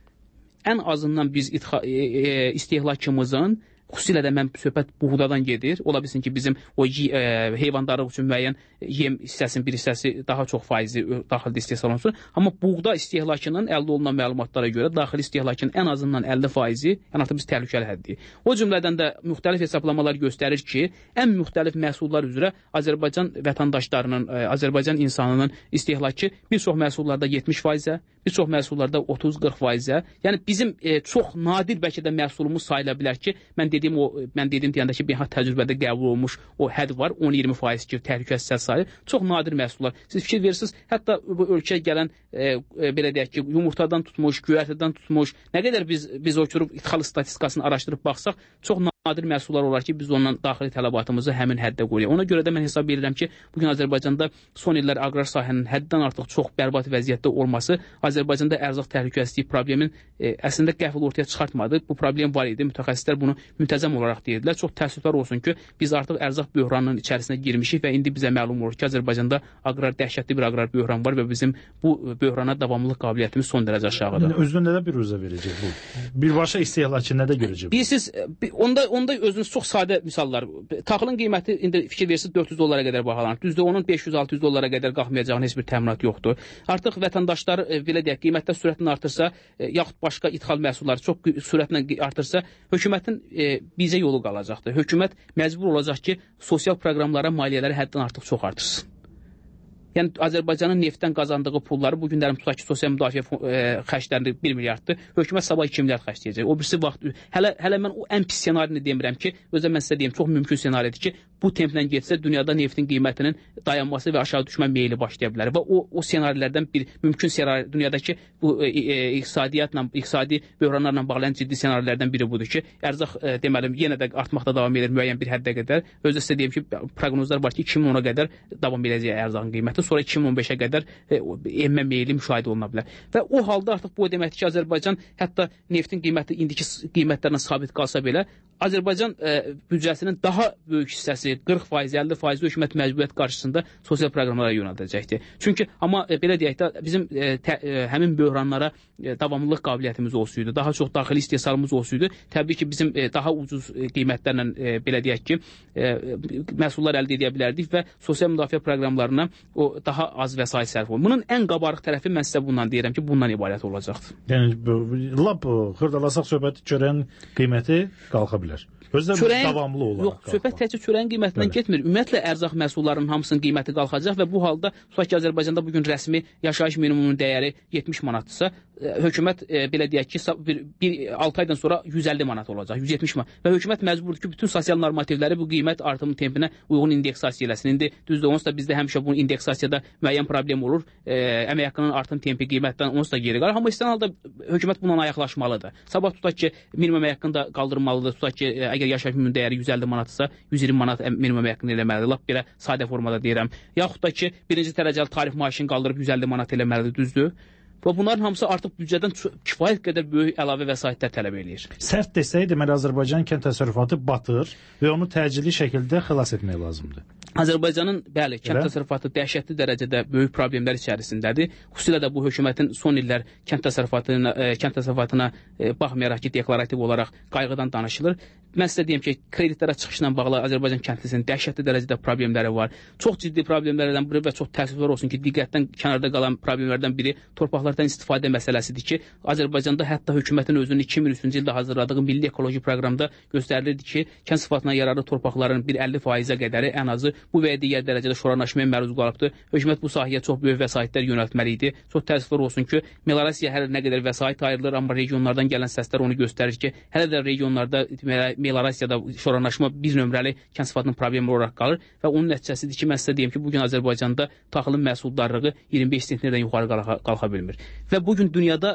[SPEAKER 4] Ən azından biz istehlakımızın, xüsusilə də mən söhbət buğdadan gedir. Ola bilsin ki, bizim o heyvandarlıq üçün müəyyən yem hissəsinin bir hissəsi daha çox faizi daxildə istehsal olunsun. Amma buğda istehlakının əldə olunan məlumatlara görə daxili istehlakının ən azından 50%, yəni artıq biz təhlükəli həddiyik. O cümlədən də müxtəlif hesablamalar göstərir ki, ən müxtəlif məhsullar üzrə Azərbaycan vətəndaşlarının, Azərbaycan insanının istehlakı bir çox məhsullarda 70%-ə, bir çox məhsullarda 30-40%-ə. Yəni bizim çox nadir bəlkə də məhsulumuz sayıla bilər ki, mən dedim deyəndə ki, beynəlxalq təcrübədə qəbul olunmuş o hədd var, 10-20% ki, təhlükəsizlik sayı. Çox nadir məhsullar. Siz fikir verirsiniz, hətta bu ölkəyə gələn belə deyək ki, yumurtadan tutmuş, göyərtidən tutmuş, nə qədər biz oturub ixal statistikasını araşdırıb baxsaq, çox nadir məhsullar olar ki, biz ondan daxili tələbatımızı həmin həddə qoyuruq. Ona görə də mən hesab edirəm ki, bugün Azərbaycanda son illər aqrar sahənin həddən artıq çox bərbad vəziyyətdə olması Azərbaycanda ərzaq təhlükəsizliyi problemin əslində qəfil ortaya çıxartmadı. Bu problem var idi. Mütəxəssislər bunu müntəzəm olaraq deyirdilər. Çox təəssüflər olsun ki, biz artıq ərzaq böhranının içərisinə girmişik və indi bizə məlum olur ki, Azərbaycanda dəhşətli bir aqrar böhran var və bizim bu böhrana davamlılıq qabiliyyətimiz son dərəcə aşağıdır.
[SPEAKER 3] Özünə nədə bir rüzə verəcək bu? Birbaşa istehlakçı nədə görəcək bu?
[SPEAKER 4] Bilirsiniz, onda özünüz çox sadə misallar. Taxılın qiyməti indi fikir versiniz $400 qədər bahalanır. Düzdür, onun $500-600 qədər qalxmayacağının heç bir təminat yoxdur. Artıq vətəndaşlar belə deyək, qiymətdə sürətlə artırsa, yaxud başqa idxal məhsulları çox sürətlə artırsa, hökumətin bizə yolu qalacaqdır. Hökumət məcbur olacaq ki, sosial proqramlara maliyyələri həddən artıq çox artırsın. Yəni Azərbaycanın neftdən qazandığı pulları bu günlərin tutaq ki, sosial müdafiə xərclərini 1 milyarddır. Hökumət sabah 2 milyard xərcləyəcək. O birisi vaxt hələ mən o ən pis ssenarini demirəm ki, özdə mən sizə deyim, çox mümkün ssenaridir ki, bu templə getsə dünyada neftin qiymətinin dayanması və aşağı düşmə meyli başlaya bilər. Və o ssenarilərdən bir mümkün ssenari dünyadakı bu iqtisadi böhranlarla bağlayan ciddi ssenarilərdən biri budur ki, ərzaq deməli yenə də artmaqda davam edir müəyyən bir həddə qədər. Özdə sizə deyim ki, proqnozlar var ki, 2010-a qədər davam edəcək ərzaqın qiyməti. Sonra 2015-ə qədər enmə meyli müşahidə oluna bilər. Və o halda artıq bu deməkdir ki, Azərbaycan hətta neftin qiyməti indiki qiymətlərlə sabit qalsa belə, Azərbaycan büdcəsinin daha böyük hissəsi 40%, 50% hökumət məcburiyyət qarşısında sosial proqramlara yönəldəcəkdir. Çünki amma belə deyək də bizim həmin böhranlara davamlılıq qabiliyyətimiz olsaydı, daha çox daxili istehsalımız olsaydı, təbii ki, bizim daha ucuz qiymətlərlə belə deyək ki, məhsullar əldə edə bilərdik və sosial müdafiə proqramlarına o daha az vəsait sərf olunur. Bunun ən qabarıq tərəfi mən sizə bundan deyirəm ki, bundan ibarət olacaqdır.
[SPEAKER 3] Yəni lap xırdalasaq söhbəti çörəyin qiyməti qalxa bilər. Özdə davamlı olaraq.
[SPEAKER 4] Yox, söhbət təkcə çörəyin qiymətindən getmir. Ümumiyyətlə ərzaq məhsullarının hamısının qiyməti qalxacaq və bu halda tutaq ki, Azərbaycanda bugün rəsmi yaşayış minimumunun dəyəri 70 manatdırsa, hökumət belə deyək ki, 6 aydan sonra 150 manat olacaq, 170 manat. Və hökumət məcburdur ki, bütün sosial normativləri bu qiymət artımı tempinə uyğun indeksasiya eləsin. İndi düzdür, onsuz da bizdə həmişə bu indeksasiyada müəyyən problem olur. Əmək haqqının artım tempi qiymətdən onsuz da geri qalır. Amma istənilən halda hökumət bununla ayaqlaşmalıdır. Sabah tutaq ki, minimum əmək haqqını da qaldırmalıdır. Tutaq ki, əgər yaşayış minimumunun dəyəri 150 manatdırsa, 120 manat minimum əmək haqqını eləməlidir. Lap belə sadə formada deyirəm. Yaxud da ki, birinci dərəcəli tarif maaşını qaldırıb 150 manat eləməlidir, düzdür? Və bunların hamısı artıq büdcədən kifayət qədər böyük əlavə vəsaitlər tələb eləyir.
[SPEAKER 3] Sərt desək, deməli Azərbaycan kənd təsərrüfatı batır və onu təcili şəkildə xilas etmək lazımdır.
[SPEAKER 4] Azərbaycanın, bəli, kənd təsərrüfatı dəhşətli dərəcədə böyük problemlər içərisindədir. Xüsusilə də bu hökumətin son illər kənd təsərrüfatına baxmayaraq ki, deklarativ olaraq qayğıdan danışılır. Mən sizə deyim ki, kreditlərə çıxışla bağlı Azərbaycan kəndlisinin dəhşətli dərəcədə problemləri var. Çox ciddi problemlərdən biri və çox təəssüflər olsun ki, diqqətdən kənarda qalan problemlərdən biri torpaqlardan istifadə məsələsidir ki, Azərbaycanda hətta hökumətin özünün 2003-cü ildə hazırladığı milli ekoloji proqramda göstərilirdi ki, kənd sıfatına yararlı torpaqların bir 50%-ə qədəri ən azı bu və ya digər dərəcədə şoranlaşmaya məruz qalıbdır. Hökumət bu sahəyə çox böyük vəsaitlər yönəltməli idi. Çox təəssüflər olsun ki, meliorasiya hər nə qədər vəsait ayrılır, amma regionlardan gələn səslər onu göstərir ki, hələ də regionlarda meliorasiyada şoranlaşma bir nömrəli kənd sıfatının problemi olaraq qalır və onun nəticəsidir ki, mən sizə deyim ki, bugün Azərbaycanda taxılın məhsuldarlığı 25 sentnerdən yuxarı qalxa bilmir. Və bugün dünyada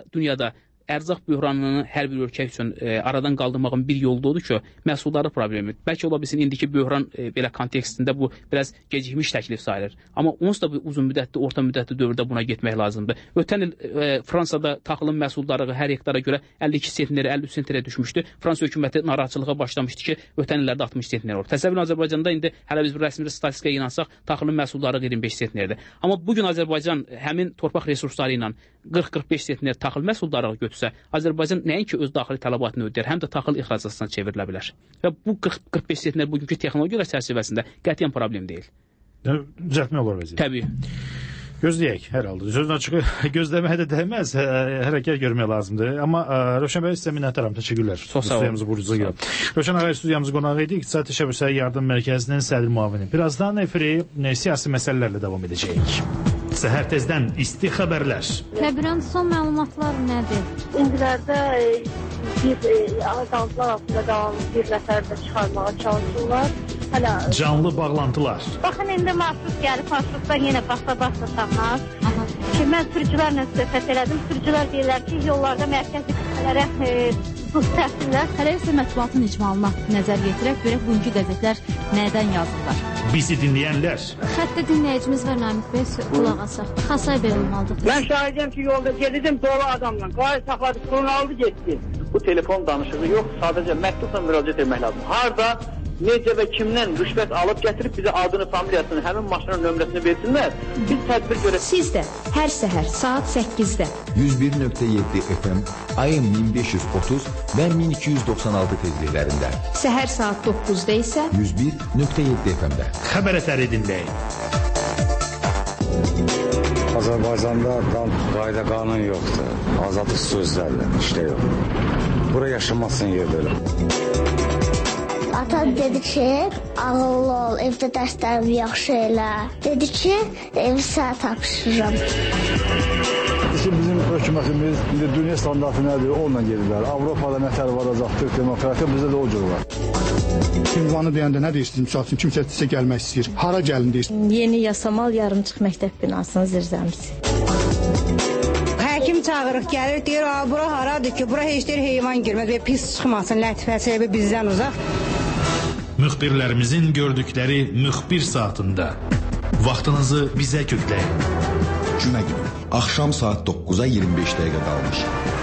[SPEAKER 4] ərzaq böhranını hər bir ölkə üçün aradan qaldırmağın bir yolu odur ki, məhsuldarlıq problemi. Bəlkə ola bilsin indiki böhran belə kontekstində bu biraz gecikmiş təklif sayılır. Amma onsuz da uzun müddətli, orta müddətli dövrdə buna getmək lazımdır. Ötən il Fransada taxılın məhsuldarlığı hər hektara görə 52 sentnerə, 53 sentnerə düşmüşdü. Fransa hökuməti narahatçılığa başlamışdı ki, ötən illərdə 60 sentner olur. Təsəvvürün Azərbaycanda indi hələ biz rəsmi statistikaya inansaq, taxılın məhsuldarlığı 25 sentnerdir. Amma bugün Azərbaycan həmin torpaq resursları ilə 40-45 sentner taxıl məhsuldarlığı götürsə, Azərbaycan nəinki öz daxili tələbatını ödəyir, həm də taxıl ixracatçısına çevrilə bilər. Və bu 40-45 sentner bugünkü texnologiyalar çərçivəsində qətiyyən problem deyil.
[SPEAKER 3] Düzəltmək olar vəziyyət.
[SPEAKER 4] Təbii.
[SPEAKER 3] Gözləyək, hər halda. Sözün açığı gözləməyə də dəyməz, hərəkət görmək lazımdır. Amma Rövşən bəy, sizə minnətdaram, təşəkkürlər.
[SPEAKER 4] Çox sağ olun.
[SPEAKER 3] Rövşən ağay studiyamızı qonaq idi, İqtisadi Təşəbbüsləri Yardım Mərkəzinin sədr müavini. Birazdan efiri siyasi məsələlərlə davam edəcəyik. Səhər tezdən isti xəbərlər.
[SPEAKER 5] Təbirən son məlumatlar nədir?
[SPEAKER 6] İndilərdə qanunlar altında qalan bir nəfər də çıxarmağa çalışırlar.
[SPEAKER 3] Canlı bağlantılar.
[SPEAKER 6] Baxın, indi marşrut gəlib, marşrutdan yenə basa-basa sağlar. Mən sürücülərlə söhbət elədim. Sürücülər deyirlər ki, yollarda mərkəzi qüvvələrə Təəssüflər.
[SPEAKER 7] Hələ isə mətbuatın icmalına nəzər yetirək, görək bugünkü qəzetlər nədən yazırlar.
[SPEAKER 3] Bizi dinleyenler.
[SPEAKER 5] Xəttə dinləyicimiz var Namik bəy, qulaq asaq. Xasay bəy olmalıdır.
[SPEAKER 8] Mən şahidəm ki, yolda gedirdim dolu adamla. Qayı saxladı, pulunu aldı, getdi. Bu telefon danışığı yox, sadəcə məktubla müraciət etmək lazım. Harda, necə və kimdən rüşvət alıb gətirib bizə adını, familiyasını, həmin maşının nömrəsini versinlər. Biz tədbir görək.
[SPEAKER 2] Siz də hər səhər saat 8-də
[SPEAKER 9] 101.7 FM, ayın 1530 və 1296 tezliklərində.
[SPEAKER 2] Səhər saat 9-da isə
[SPEAKER 9] 101.7 FM-də.
[SPEAKER 3] Xəbər əsəri dinləyin.
[SPEAKER 10] Azərbaycanda qayda qanun yoxdur. Azadlıq sözlərlə işlə yox. Bura yaşamazsın yerdə elə.
[SPEAKER 11] Ata dedi ki, ağıllı ol, evdə dərslərimi yaxşı elə. Dedi ki, evi sənə tapşırıram.
[SPEAKER 10] Bizim hökumətimiz indi dünya standartı nədir? Onunla gedirlər. Avropada nətər varacaqdır, demokratiya bizdə də o cür var.
[SPEAKER 12] Ünvanı deyəndə nə deyirsiniz? Misal üçün kimsə sizə gəlmək istəyir. Hara gəlin deyirsiniz?
[SPEAKER 13] Yeni Yasamal yarımçıq məktəb binasının zirzəmisi.
[SPEAKER 14] Həkim çağırıq, gəlir, deyir, bura haradır ki, bura heç deyir heyvan girməz və pis çıxmasın, lətifəsi bizdən uzaq.
[SPEAKER 3] Müxbirlərimizin gördükləri müxbir saatında. Vaxtınızı bizə kökləyin.
[SPEAKER 9] Cümə günü, axşam saat 9-a 25 dəqiqə qalmış.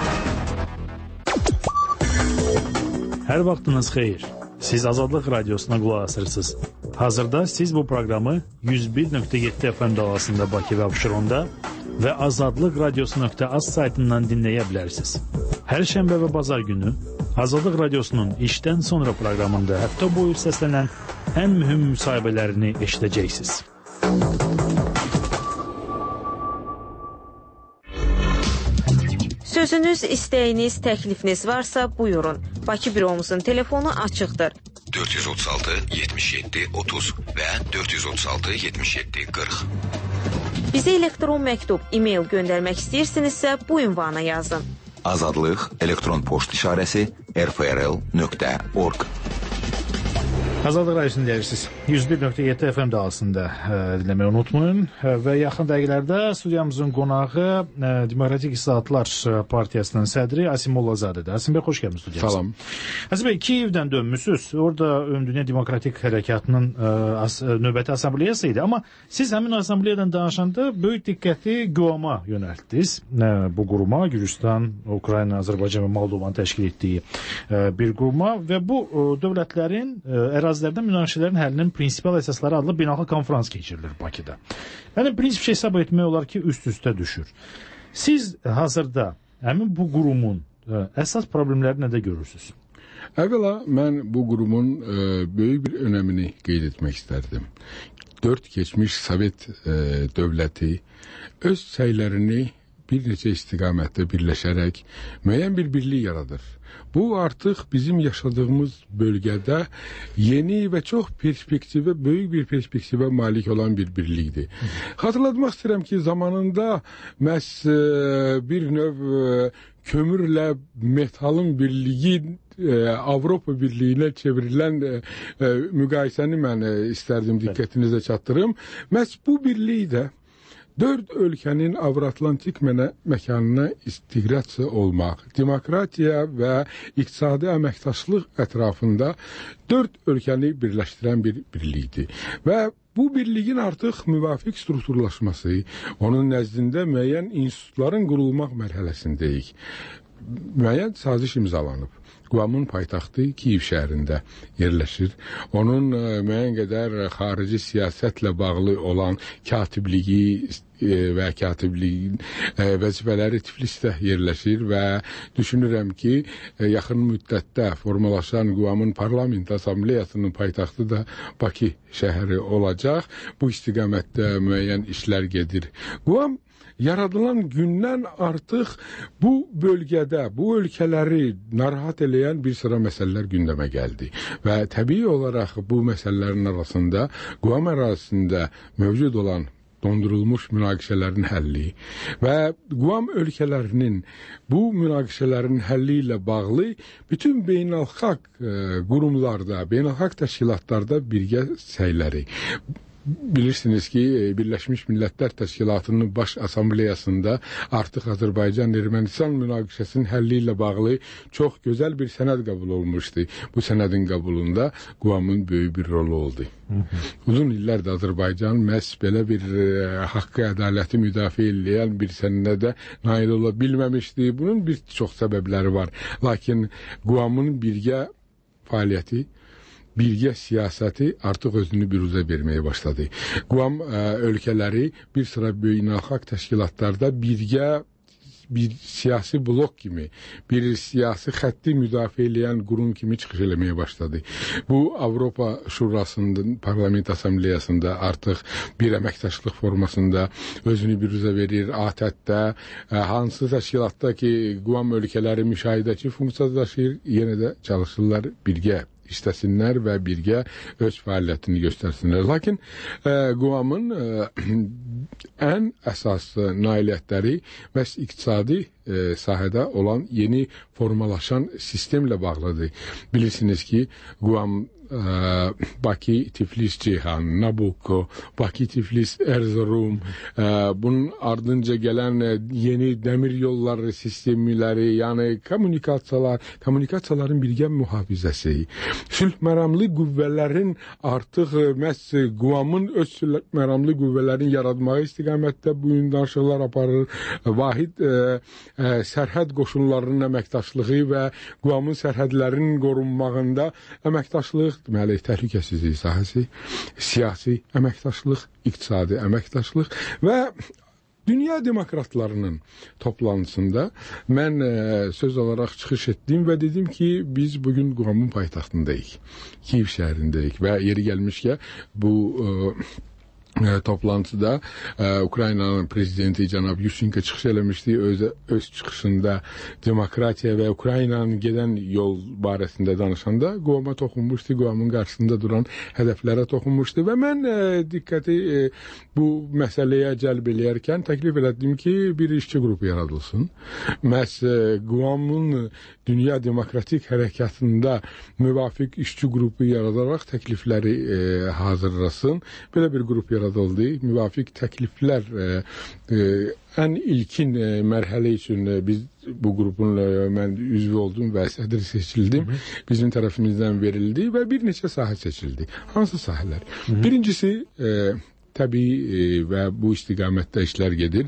[SPEAKER 3] Hər vaxtınız xeyir. Siz Azadlıq Radiosuna qulaq asırsınız. Hazırda siz bu proqramı 101.7 FM dalğasında Bakı və Abşeronda və azadlıqradiosu.az saytından dinləyə bilərsiniz. Hər şənbə və bazar günü Azadlıq Radiosunun işdən sonra proqramında həftə boyu səslənən ən mühüm müsahibələrini eşidəcəksiniz.
[SPEAKER 15] Sözünüz, istəyiniz, təklifiniz varsa buyurun. Bakı büromuzun telefonu açıqdır.
[SPEAKER 9] 436 77 30 və 436 77 40.
[SPEAKER 15] Bizə elektron məktub, e-mail göndərmək istəyirsinizsə bu ünvana yazın.
[SPEAKER 9] Azadlıq elektron poçt işarəsi rfrl.org.
[SPEAKER 3] Azadlıq Radiosunu deyirsiniz. 101.7 FM dalğasında dinləməyi unutmayın. Və yaxın dəqiqələrdə studiyamızın qonağı Demokratik İslahatlar Partiyasının sədri Asim Mollazadədir. Asim bəy, xoş gəlmisiniz studiyamıza.
[SPEAKER 16] Salam.
[SPEAKER 3] Asim bəy, Kiyevdən dönmüsünüz. Orada Ümumdünya Demokratik Hərəkatının növbəti asambleyası idi. Amma siz həmin asambleyadan danışanda böyük diqqəti QUAM-a yönəltdiniz. Bu quruma, Gürcüstan, Ukrayna, Azərbaycan və Moldovanın təşkil etdiyi bir quruma və bu dövlətlərin ərazilərdə münaqişələrin həllinin prinsipal əsasları adlı beynəlxalq konferans keçirilir Bakıda. Yəni prinsip hesab etmək olar ki, üst-üstə düşür. Siz hazırda həmin bu qurumun əsas problemləri nədə görürsünüz?
[SPEAKER 16] Əvvəla mən bu qurumun böyük bir önəmini qeyd etmək istərdim. 4 keçmiş Sovet dövləti öz səylərini bir neçə istiqamətdə birləşərək müəyyən bir birlik yaradır. Bu artıq bizim yaşadığımız bölgədə yeni və çox perspektivə, böyük bir perspektivə malik olan bir birlikdir. Xatırlatmaq istəyirəm ki, zamanında məhz bir növ kömürlə metalın birliyi Avropa Birliyinə çevrilən müqayisəni mən istərdim diqqətinizə çatdırım. Məhz bu birlik də 4 ölkənin Avro-Atlantik məkanına inteqrasiya olmaq, demokratiya və iqtisadi əməkdaşlıq ətrafında 4 ölkəni birləşdirən bir birlikdir. Və bu birliyin artıq müvafiq strukturlaşması, onun nəzdində müəyyən institutların qurulmaq mərhələsindəyik. Müəyyən saziş imzalanıb. QUAM-ın paytaxtı Kiyev şəhərində yerləşir. Onun müəyyən qədər xarici siyasətlə bağlı olan katibliyi və katibliyin vəzifələri Tiflisdə yerləşir və düşünürəm ki, yaxın müddətdə formalaşan QUAM-ın parlament asambleyasının paytaxtı da Bakı şəhəri olacaq. Bu istiqamətdə müəyyən işlər gedir. QUAM yaradılan gündən artıq bu bölgədə, bu ölkələri narahat eləyən bir sıra məsələlər gündəmə gəldi. Və təbii olaraq bu məsələlərin arasında QUAM ərazisində mövcud olan dondurulmuş münaqişələrin həlli və QUAM ölkələrinin bu münaqişələrin həlli ilə bağlı bütün beynəlxalq qurumlarda, beynəlxalq təşkilatlarda birgə səyləri. bilirsiniz ki Birləşmiş Millətlər Təşkilatının Baş Assambleyasında artıq Azərbaycan-Ermənistan münaqişəsinin həlli ilə bağlı çox gözəl bir sənəd qəbul olmuşdu. Bu sənədin qəbulunda Quamın böyük bir rolu oldu. Uzun illərdir Azərbaycan məhz belə bir haqqı, ədaləti müdafiə edən bir sənədə nail ola bilməmişdi. Bunun bir çox səbəbləri var. Lakin Quamın birgə fəaliyyəti, birgə siyasəti artıq özünü büruzə verməyə başladı. Quam ölkələri bir sıra beynəlxalq təşkilatlarda birgə bir siyasi blok kimi, bir siyasi xətti müdafiə edən qurum kimi çıxış eləməyə başladı. Bu Avropa Şurasının Parlament Assambleyasında artıq bir əməkdaşlıq formasında özünü büruzə verir. ATƏT-də hansı təşkilatda ki, Quam ölkələri müşahidəçi funksiya daşıyır, yenə də çalışırlar birgə istəsinlər və birgə öz fəaliyyətini göstərsinlər. Lakin Quamın ən əsas nailiyyətləri məhz iqtisadi sahədə olan yeni formalaşan sistemlə bağlıdır. Bilirsiniz ki, Quam Bakı, Tiflis, Ceyhan, Nabucco, Bakı, Tiflis, Erzurum, bunun ardınca gələn yeni dəmir yolları sistemləri, yəni kommunikasiyaların birgə mühafizəsi, sülh məramlı qüvvələrin artıq məhz Quamın öz sülh məramlı qüvvələrin yaratmağı istiqamətdə bu gün danışıqlar aparır. Vahid sərhəd qoşunlarının əməkdaşlığı və Quamın sərhədlərinin qorunmağında əməkdaşlıq, deməli, təhlükəsizlik sahəsi, siyasi əməkdaşlıq, iqtisadi əməkdaşlıq və dünya demokratlarının toplantısında mən söz olaraq çıxış etdim və dedim ki, biz bugün Quamın paytaxtındayıq, Kiyev şəhərindəyik və yeri gəlmişkən bu toplantıda Ukraynanın prezidenti cənab Yushchenko çıxış eləmişdi. Öz çıxışında demokratiya və Ukraynanın gedən yol barəsində danışanda Quama toxunmuşdu, Quamın qarşısında duran hədəflərə toxunmuşdu və mən diqqəti bu məsələyə cəlb eləyərkən təklif elədim ki, bir işçi qrupu yaradılsın. Məhz Quamın dünya demokratik hərəkatında müvafiq işçi qrupu yaradaraq təklifləri hazırlasın. Belə bir qrup yaradıldı. Müvafiq təkliflər ən ilkin mərhələ üçün biz bu qrupun mən üzvü oldum və sədr seçildim. Bizim tərəfimizdən verildi və bir neçə sahə seçildi. Hansı sahələr? Birincisi təbii və bu istiqamətdə işlər gedir.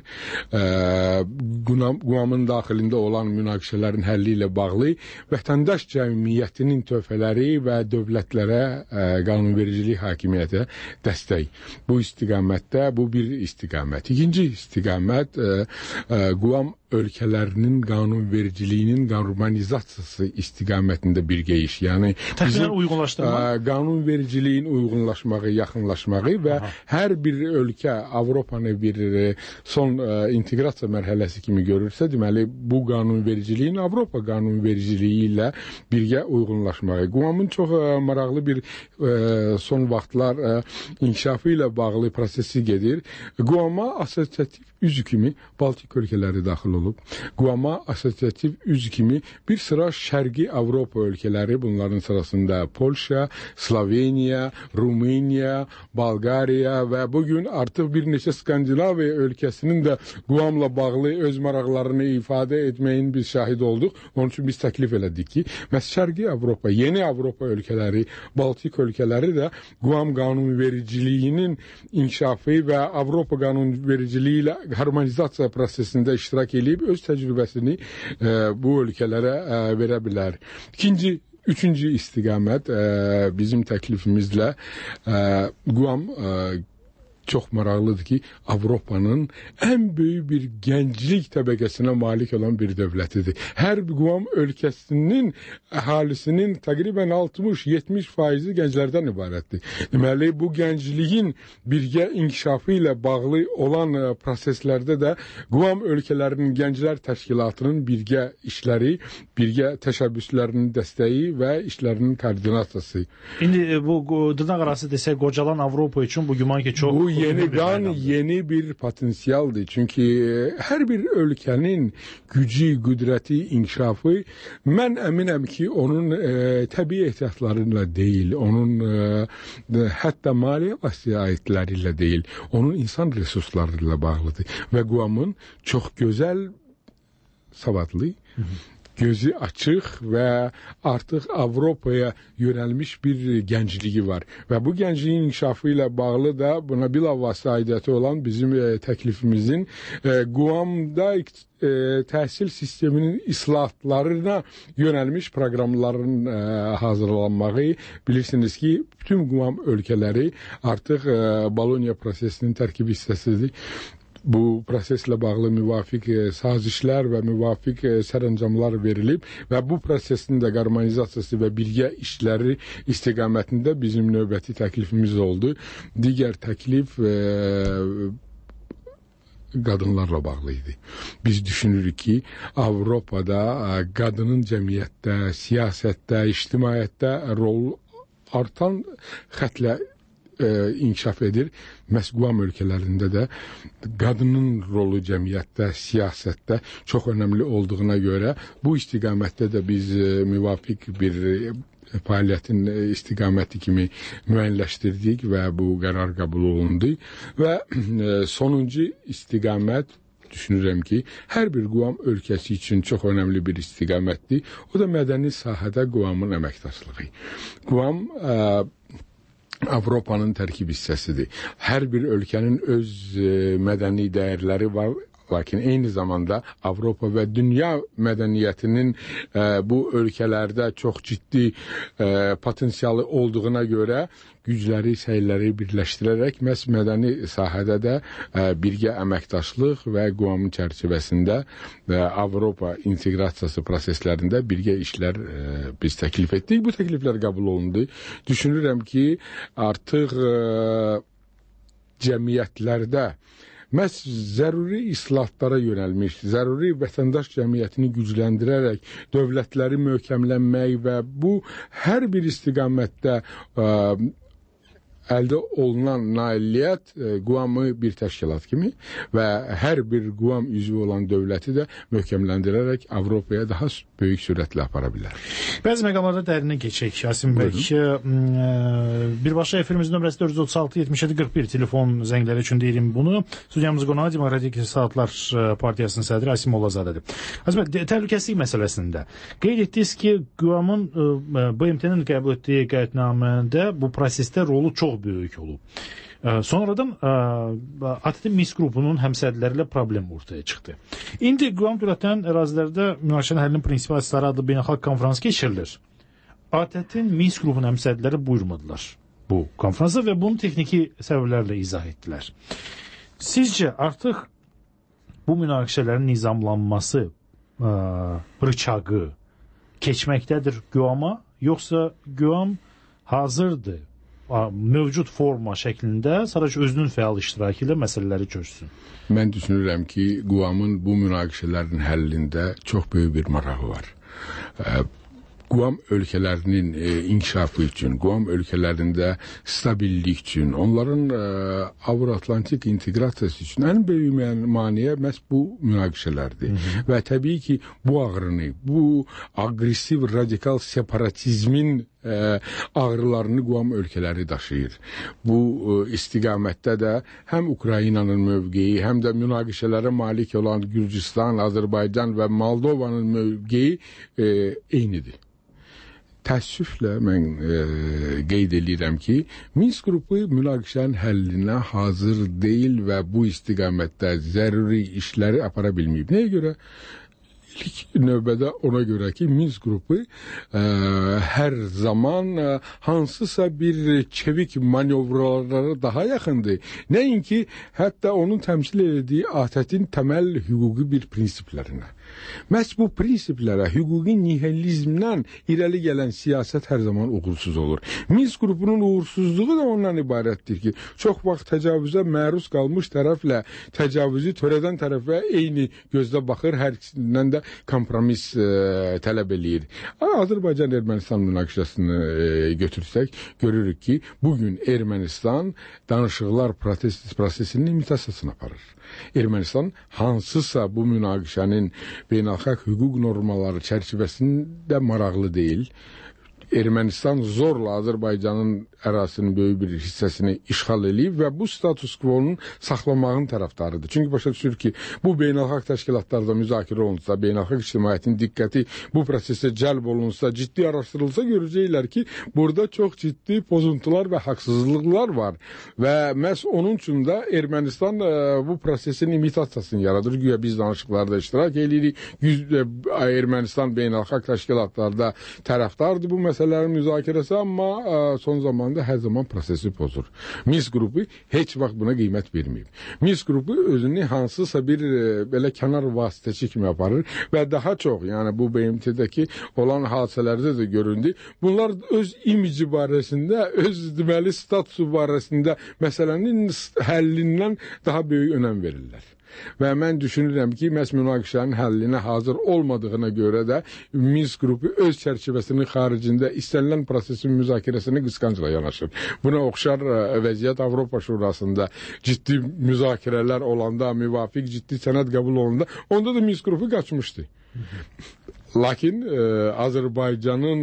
[SPEAKER 16] Quamın daxilində olan münaqişələrin həlli ilə bağlı vətəndaş cəmiyyətinin töhfələri və dövlətlərə qanunvericilik hakimiyyətə dəstək. Bu istiqamətdə bu bir istiqamət. İkinci istiqamət Quam ölkələrinin qanunvericiliyinin qarmanizasiyası istiqamətində birgə iş. Yəni
[SPEAKER 3] bizim
[SPEAKER 16] qanunvericiliyin uyğunlaşmağı, yaxınlaşmağı və hər bir ölkə Avropanı bir son inteqrasiya mərhələsi kimi görürsə, deməli bu qanunvericiliyin Avropa qanunvericiliyi ilə birgə uyğunlaşmağı. Quamın çox maraqlı bir son vaxtlar inkişafı ilə bağlı prosesi gedir. Quama asosiativ üzv kimi Baltik ölkələri daxil olub. Quama asosiativ üzv kimi bir sıra Şərqi Avropa ölkələri, bunların sırasında Polşa, Sloveniya, Rumıniya, Bolqariya və bugün artıq bir neçə Skandinaviya ölkəsinin də Quamla bağlı öz maraqlarını ifadə etməyin biz şahid olduq. Onun üçün biz təklif elədik ki, məhz Şərqi Avropa, yeni Avropa ölkələri, Baltik ölkələri də Quam qanunvericiliyinin inkişafı və Avropa qanunvericiliyi ilə harmonizasiya prosesində iştirak edib öz təcrübəsini bu ölkələrə verə bilər. Üçüncü istiqamət bizim təklifimizlə Quam çox maraqlıdır ki, Avropanın ən böyük bir gənclik təbəqəsinə malik olan bir dövlətidir. Hər Quam ölkəsinin əhalisinin təqribən 60-70% gənclərdən ibarətdir. Deməli, bu gəncliyin birgə inkişafı ilə bağlı olan proseslərdə də Quam ölkələrinin gənclər təşkilatının birgə işləri, birgə təşəbbüslərinin dəstəyi və işlərinin koordinasiyası.
[SPEAKER 3] İndi bu dırnaq arası desək, qocalan Avropa üçün bu güman ki, çox
[SPEAKER 16] yeni qan, yeni bir potensialdır. Çünki hər bir ölkənin gücü, qüdrəti, inkişafı mən əminəm ki, onun təbii ehtiyatlarıyla deyil, onun hətta maliyyə vəsaitləriylə deyil, onun insan resurslarıyla bağlıdır. Və Guamın çox gözəl, savadlı, gözü açıq və artıq Avropaya yönəlmiş bir gəncliyi var. Və bu gəncliyin inkişafı ilə bağlı da buna bilavasitə aidiyyəti olan bizim təklifimizin Guamda təhsil sisteminin islahatlarına yönəlmiş proqramların hazırlanmağı. Bilirsiniz ki, bütün Guam ölkələri artıq Bologna prosesinin tərkibi hissəsidir. Bu proseslə bağlı müvafiq sazişlər və müvafiq sərəncamlar verilib və bu prosesin də qarmonizasiyası və birgə işləri istiqamətində bizim növbəti təklifimiz oldu. Digər təklif qadınlarla bağlı idi. Biz düşünürük ki, Avropada qadının cəmiyyətdə, siyasətdə, ictimaiyyətdə rol artan xətlə inkişaf edir. Məhz Guam ölkələrində də qadının rolu cəmiyyətdə, siyasətdə çox önəmli olduğuna görə bu istiqamətdə də biz müvafiq bir fəaliyyətin istiqaməti kimi müəyyənləşdirdik və bu qərar qəbul olundu. Və sonuncu istiqamət düşünürəm ki, hər bir Guam ölkəsi üçün çox önəmli bir istiqamətdir. O da mədəni sahədə Guamın əməkdaşlığı. Guam Avropanın tərkib hissəsidir. Hər bir ölkənin öz mədəni dəyərləri var, lakin eyni zamanda Avropa və dünya mədəniyyətinin bu ölkələrdə çox ciddi potensialı olduğuna görə gücləri, səyləri birləşdirərək məhz mədəni sahədə də birgə əməkdaşlıq və Guamın çərçivəsində Avropa inteqrasiyası proseslərində birgə işlər biz təklif etdik. Bu təkliflər qəbul olundu. Düşünürəm ki, artıq cəmiyyətlərdə məhz zəruri islahatlara yönəlmiş, zəruri vətəndaş cəmiyyətini gücləndirərək dövlətləri möhkəmlənmək və bu hər bir istiqamətdə əldə olunan nailiyyət Guamı bir təşkilat kimi və hər bir Guam üzvü olan dövləti də möhkəmləndirərək Avropaya daha böyük sürətlə apara bilər.
[SPEAKER 3] Bəzi məqamlarda dərinə keçək, Asim bəy. Birbaşa efirimizin nömrəsi 436-77-41 telefon zəngləri üçün deyilim bunu. Studiyamızı qonağı Demokratik Saatlar Partiyasının sədri Asim Olazadədir. Asim bəy, təhlükəsizlik məsələsində qeyd etdiniz ki, Guamın BMT-nin qəbul etdiyi qətnamədə bu prosesdə rolu çox böyük olub. Sonradan ATƏT Minsk qrupunun həmsədrləri problem ortaya çıxdı. İndi Guam dövlətlərinin ərazilərdə münaqişənin həllinin prinsipi əsasları adlı beynəlxalq konfrans keçirilir. ATƏT-in Minsk qrupunun həmsədrləri buyurmadılar bu konfransa və bunu texniki səbəblərlə izah etdilər. Sizcə artıq bu münaqişələrin nizamlanması rıçağı keçməkdədir Guama, yoxsa Guam hazırdır mövcud forma şəklində sadəcə özünün fəal iştirakı ilə məsələləri çözsün?
[SPEAKER 16] Mən düşünürəm ki, Guamın bu münaqişələrin həllində çox böyük bir marağı var. Guam ölkələrinin inkişafı üçün, Guam ölkələrində stabillik üçün, onların Avro-Atlantik inteqrasiyası üçün ən böyük maneə məhz bu münaqişələrdir. Və təbii ki, bu ağrını, bu aqressiv, radikal separatizmin ağrılarını Guam ölkələri daşıyır. Bu istiqamətdə də həm Ukraynanın mövqeyi, həm də münaqişələrə malik olan Gürcistan, Azərbaycan və Moldovanın mövqeyi eynidir. Təəssüflə mən qeyd edirəm ki, Minsk qrupu münaqişənin həllinə hazır deyil və bu istiqamətdə zəruri işləri apara bilməyib. Nəyə görə? İlk növbədə ona görə ki, Minsk qrupu hər zaman hansısa bir çevik manevralara daha yaxındır. Nəinki, hətta onun təmsil etdiyi ATƏT-in təməl hüquqi bir prinsiplərinə. Məhz bu prinsiplərə, hüquqi nihilizmdən irəli gələn siyasət hər zaman uğursuz olur. Minsk qrupunun uğursuzluğu da ondan ibarətdir ki, çox vaxt təcavüzə məruz qalmış tərəflə təcavüzü törədən tərəfə eyni gözlə baxır, hər ikisindən də kompromis tələb eləyir. Azərbaycan-Ermənistan münaqişəsini götürsək, görürük ki, bugün Ermənistan danışıqlar prosesinin imitasiyasını aparır. Ermənistan hansısa bu münaqişənin beynəlxalq hüquq normaları çərçivəsində maraqlı deyil. Ermənistan zorla Azərbaycanın ərazisinin böyük bir hissəsini işğal edib və bu status quo-nun saxlamağın tərəfdarıdır. Çünki başa düşür ki, bu beynəlxalq təşkilatlarda müzakirə olunsa, beynəlxalq ictimaiyyətin diqqəti bu prosesə cəlb olunsa, ciddi araşdırılsa, görəcəklər ki, burada çox ciddi pozuntular və haqsızlıqlar var. Və məhz onun üçün də Ermənistan bu prosesin imitasiyasını yaradır. Güya biz danışıqlarda iştirak edirik. Ermənistan beynəlxalq təşkilatlarda tərəfdardır bu məsələlərin müzakirəsi, amma son zamanda hər zaman prosesi pozur. Minsk qrupu heç vaxt buna qiymət verməyib. Minsk qrupu özünü hansısa bir belə kənar vasitəçi kimi aparır və daha çox, yəni bu BMT-dəki olan hadisələrdə də göründü. Bunlar öz imici barəsində, öz deməli statusu barəsində məsələnin həllindən daha böyük önəm verirlər. Və mən düşünürəm ki, məhz münaqişənin həllinə hazır olmadığına görə də Minsk qrupu öz çərçivəsinin xaricində istənilən prosesin müzakirəsini qısqancla yanaşır. Buna oxşar vəziyyət Avropa Şurasında ciddi müzakirələr olanda, müvafiq ciddi sənəd qəbul olanda, onda da Minsk qrupu qaçmışdı. Lakin Azərbaycanın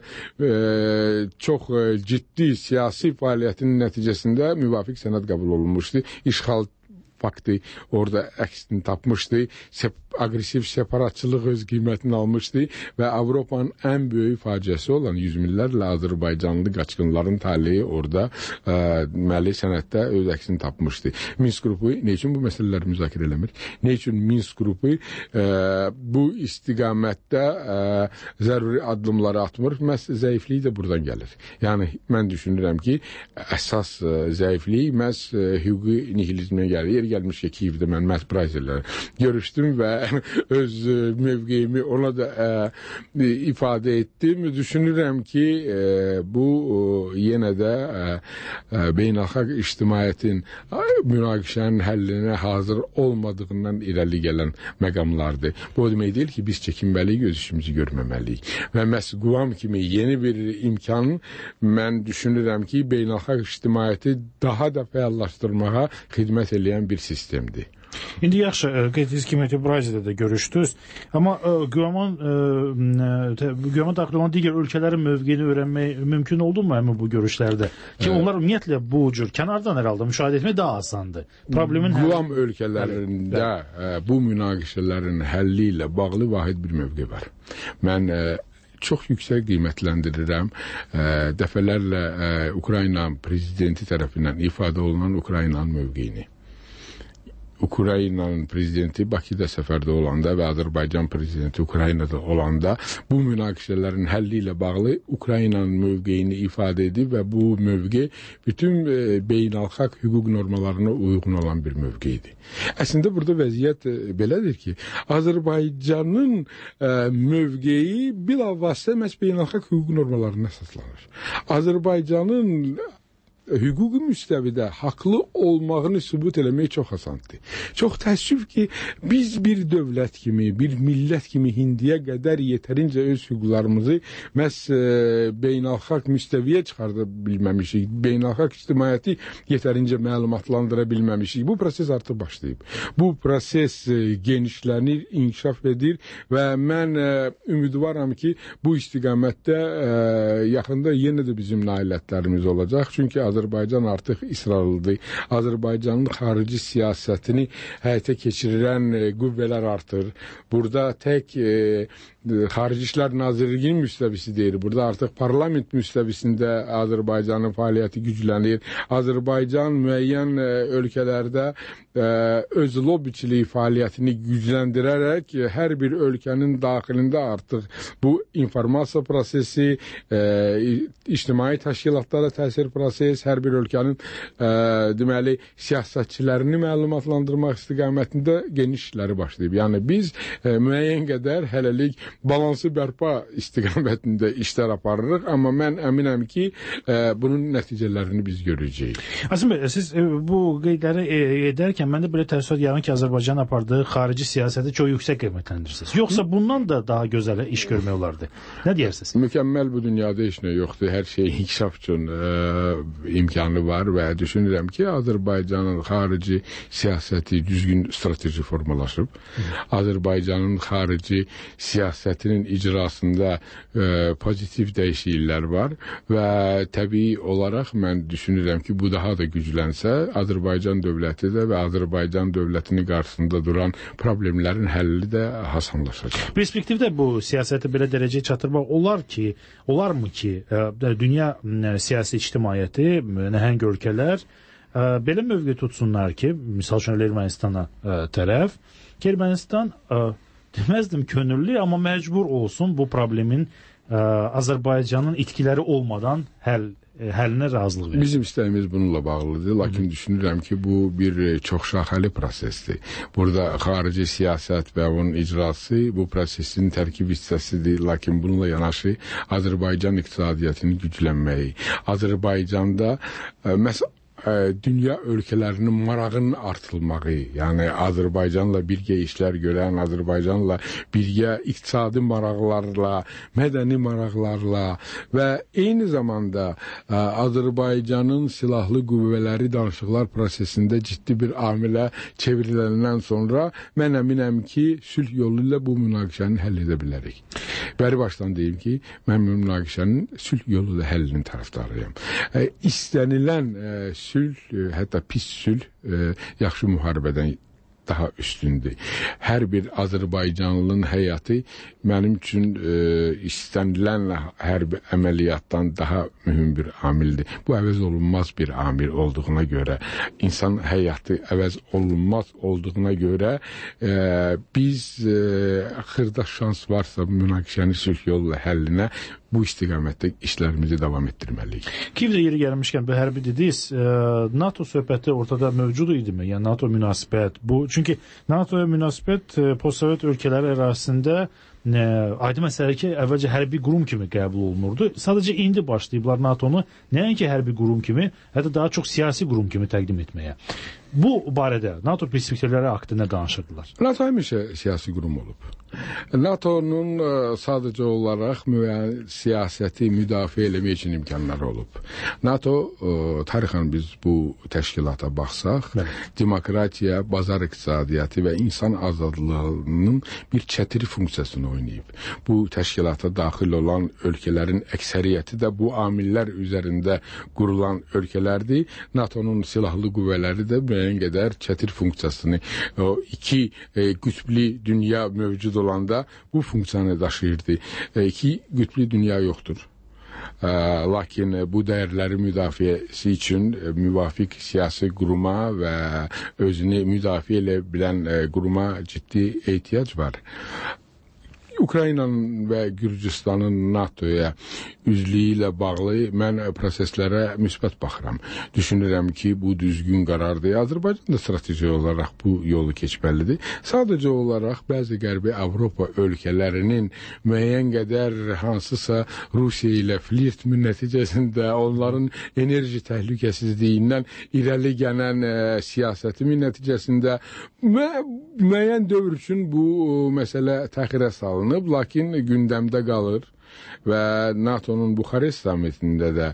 [SPEAKER 16] çox ciddi siyasi fəaliyyətinin nəticəsində müvafiq sənəd qəbul olunmuşdu. İşğal faktı orada əksini tapmışdı. Agresiv separatçılıq öz qiymətini almışdı və Avropanın ən böyük faciəsi olan yüz minlərlə Azərbaycanlı qaçqınların taleyi orada deməli sənəddə öz əksini tapmışdı. Minsk qrupu nə üçün bu məsələləri müzakirə eləmir? Nə üçün Minsk qrupu bu istiqamətdə zəruri addımları atmır? Məhz zəifliyi də buradan gəlir. Yəni mən düşünürəm ki, əsas zəiflik məhz hüquqi nihilizmə gəlir. Gəlmiş ki, Kiyevdə mən məhz Brazillə görüşdüm və öz mövqeyimi ona da ifadə etdim. Düşünürəm ki, bu yenə də beynəlxalq ictimaiyyətin münaqişənin həllinə hazır olmadığından irəli gələn məqamlardır. Bu demək deyil ki, biz çəkinməliyik, öz işimizi görməməliyik. Və məhz Guam kimi yeni bir imkan mən düşünürəm ki, beynəlxalq ictimaiyyəti daha da fəallaşdırmağa xidmət edən bir sistemdir.
[SPEAKER 3] İndi yaxşı, qeyd etdiyiniz kimi Braziliyada görüşdünüz, amma Guam'a daxil olan digər ölkələrin mövqeyini öyrənmək mümkün oldu mu həmin bu görüşlərdə? Ki onlar ümumiyyətlə bu cür kənardan hər halda müşahidə etmək daha asandır.
[SPEAKER 16] Guam ölkələrində bu münaqişələrin həlli ilə bağlı vahid bir mövqe var. Mən çox yüksək qiymətləndirirəm dəfələrlə Ukrayna prezidenti tərəfindən ifadə olunan Ukraynanın mövqeyini. Ukraynanın prezidenti Bakıda səfərdə olanda və Azərbaycan prezidenti Ukraynada olanda bu münaqişələrin həlli ilə bağlı Ukraynanın mövqeyini ifadə edib və bu mövqe bütün beynəlxalq hüquq normalarına uyğun olan bir mövqeydir. Əslində burada vəziyyət belədir ki, Azərbaycanın mövqeyi bilavasitə məhz beynəlxalq hüquq normalarına əsaslanır. Azərbaycanın hüquqi müstəvidə haqlı olmağını sübut eləmək çox asandır. Çox təəssüf ki, biz bir dövlət kimi, bir millət kimi indiyə qədər yetərincə öz hüquqlarımızı məhz beynəlxalq müstəviyə çıxarda bilməmişik, beynəlxalq ictimaiyyəti yetərincə məlumatlandıra bilməmişik. Bu proses artıq başlayıb. Bu proses genişlənir, inkişaf edir və mən ümidvaram ki, bu istiqamətdə yaxında yenə də bizim nailiyyətlərimiz olacaq. Çünki Azərbaycan artıq israrlıdır. Azərbaycanın xarici siyasətini həyata keçirilən qüvvələr artır. Burada tək Xarici İşlər Nazirliyinin müstəvisi deyil. Burada artıq parlament müstəvisində Azərbaycanın fəaliyyəti güclənir. Azərbaycan müəyyən ölkələrdə öz lobbiçilik fəaliyyətini gücləndirərək hər bir ölkənin daxilində artıq bu informasiya prosesi, ictimai təşkilatlara təsir prosesi, hər bir ölkənin deməli siyasətçilərini məlumatlandırmaq istiqamətində geniş işləri başlayıb. Yəni biz müəyyən qədər hələlik balansı bərpa istiqamətində işlər aparırıq, amma mən əminəm ki, bunun nəticələrini biz görəcəyik.
[SPEAKER 3] Azim bəy, siz bu qeydləri edərkən məndə belə təəssürat yaran ki, Azərbaycan apardığı xarici siyasəti çox yüksək qiymətləndirirsiniz. Yoxsa bundan da daha gözəl iş görmək olardı. Nə deyirsiniz?
[SPEAKER 16] Mükəmməl bu dünyada heç nə yoxdur. Hər şey inkişaf üçün imkanı var və düşünürəm ki, Azərbaycanın xarici siyasəti düzgün strateji formalaşıb. Azərbaycanın xarici siyasətinin icrasında pozitiv dəyişikliklər var və təbii olaraq mən düşünürəm ki, bu daha da güclənsə, Azərbaycan dövləti də və Azərbaycan dövlətinin qarşısında duran problemlərin həlli də asanlaşacaq.
[SPEAKER 3] Perspektivdə bu siyasəti belə dərəcəyə çatdırmaq olarmı ki, dünya siyasi ictimaiyyəti, nəhəng ölkələr belə mövqe tutsunlar ki, misal üçün Ermənistana tərəf, ki, Ermənistan deməzdim könüllü, amma məcbur olsun bu problemin Azərbaycanın itkiləri olmadan həllinə razılıq verir.
[SPEAKER 16] Bizim istəyimiz bununla bağlıdır, lakin düşünürəm ki, bu bir çoxşaxəli prosesdir. Burada xarici siyasət və onun icrası bu prosesin tərkib hissəsidir, lakin bununla yanaşı Azərbaycan iqtisadiyyatının güclənməyi, Azərbaycanda dünya ölkələrinin marağının artılmağı, yəni Azərbaycanla birgə işlər görən, Azərbaycanla birgə iqtisadi maraqlarla, mədəni maraqlarla və eyni zamanda Azərbaycanın silahlı qüvvələri danışıqlar prosesində ciddi bir amilə çevriləndən sonra mən əminəm ki, sülh yolu ilə bu münaqişəni həll edə bilərik. Bəri başdan deyim ki, mən münaqişənin sülh yolu ilə həllinin tərəfdarıyam. İstənilən sülh, hətta pis sülh yaxşı müharibədən daha üstündür. Hər bir Azərbaycanlının həyatı mənim üçün istənilən hərbi əməliyyatdan daha mühüm bir amildir. Bu əvəz olunmaz bir amil olduğuna görə, insan həyatı əvəz olunmaz olduğuna görə biz xırda şans varsa münaqişəni sülh yolla həllinə bu istiqamətdə işlərimizi davam etdirməliyik.
[SPEAKER 3] Kiyevdə yeri gəlmişkən bu hərbi dediniz, NATO söhbəti ortada mövcud idimi? Yəni NATO münasibət bu. Çünki NATOya münasibət postsovet ölkələri arasında aydın məsələ ki, əvvəlcə hərbi qurum kimi qəbul olunurdu. Sadəcə indi başlayıblar NATOnu nəinki hərbi qurum kimi, hətta daha çox siyasi qurum kimi təqdim etməyə. Bu barədə NATO perspektivləri haqqında nə danışırdılar?
[SPEAKER 16] NATO həmişə siyasi qurum olub. NATO'nun sadəcə olaraq siyasəti müdafiə eləmək üçün imkanları olub. NATO, tarixən biz bu təşkilata baxsaq, demokratiya, bazar iqtisadiyyatı və insan azadlığının bir çətiri funksiyasını oynayıb. Bu təşkilata daxil olan ölkələrin əksəriyyəti də bu amillər üzərində qurulan ölkələrdir. NATO'nun silahlı qüvvələri də müəyyən qədər çətir funksiyasını, o iki qütblü dünya mövcud olanda bu funksiyanı daşıyırdı. İki qütblü dünya yoxdur. Lakin bu dəyərləri müdafiəsi üçün müvafiq siyasi quruma və özünü müdafiə elə bilən quruma ciddi ehtiyac var. Ukraynanın və Gürcüstanın NATO'ya üzlüyü ilə bağlı mən proseslərə müsbət baxıram. Düşünürəm ki, bu düzgün qərardır. Azərbaycan da strateji olaraq bu yolu keçməlidir. Sadəcə olaraq bəzi Qərbi Avropa ölkələrinin müəyyən qədər hansısa Rusiya ilə flirt nəticəsində onların enerji təhlükəsizliyindən irəli gələn siyasətimin nəticəsində müəyyən dövr üçün bu məsələ təxirə salınıb, lakin gündəmdə qalır. Və NATO'nun Buxarest samitində də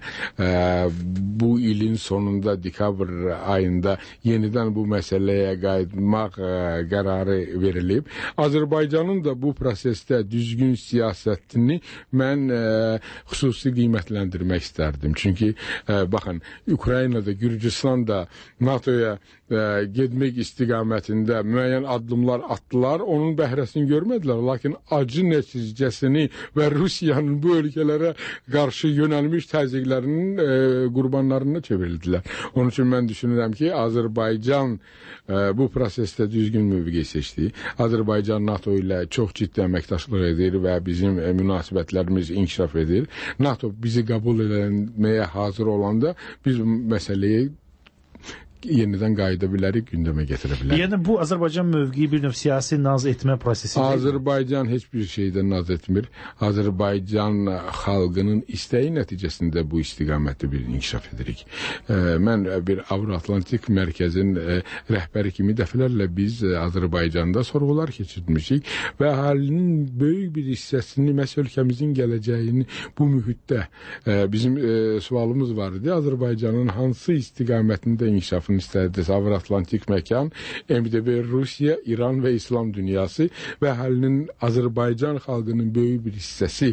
[SPEAKER 16] bu ilin sonunda dekabr ayında yenidən bu məsələyə qayıtmaq qərarı verilib. Azərbaycanın da bu prosesdə düzgün siyasətini mən xüsusi qiymətləndirmək istərdim. Çünki baxın, Ukraynada, Gürcüstan da NATO'ya getmək istiqamətində müəyyən addımlar atdılar. Onun bəhrəsini görmədilər, lakin acı nəticəsini və Rusiya Azərbaycanın bu ölkələrə qarşı yönəlmiş təzyiqlərinin qurbanlarına çevrildilər. Onun üçün mən düşünürəm ki, Azərbaycan bu prosesdə düzgün mövqe seçdi. Azərbaycan NATO ilə çox ciddi əməkdaşlıq edir və bizim münasibətlərimiz inkişaf edir. NATO bizi qəbul etməyə hazır olanda biz məsələyi yenidən qayıda bilərik, gündəmə gətirə bilərik.
[SPEAKER 3] Yəni bu Azərbaycan mövqeyi bir növ siyasi naz etmə prosesi deyil.
[SPEAKER 16] Azərbaycan heç bir şeydən naz etmir. Azərbaycan xalqının istəyi nəticəsində bu istiqamətdə bir inkişaf edirik. Mən bir Avro-Atlantik mərkəzin rəhbəri kimi dəfələrlə biz Azərbaycanda sorğular keçirmişik və əhalinin böyük bir hissəsini, məhz ölkəmizin gələcəyini bu mühitdə bizim sualımız var idi. Azərbaycanın hansı istiqamətində inkişafını istədi? Avro-Atlantik məkan, MDB, Rusiya, İran və İslam dünyası və əhalinin, Azərbaycan xalqının böyük bir hissəsi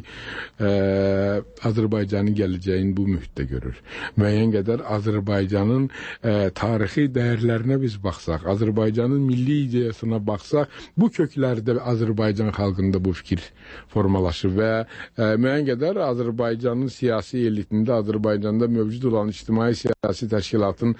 [SPEAKER 16] Azərbaycanın gələcəyini bu mühitdə görür. Müəyyən qədər Azərbaycanın tarixi dəyərlərinə biz baxsaq, Azərbaycanın milli ideyasına baxsaq, bu köklərdə Azərbaycan xalqında bu fikir formalaşır və müəyyən qədər Azərbaycanın siyasi elitində, Azərbaycanda mövcud olan ictimai siyasi təşkilatın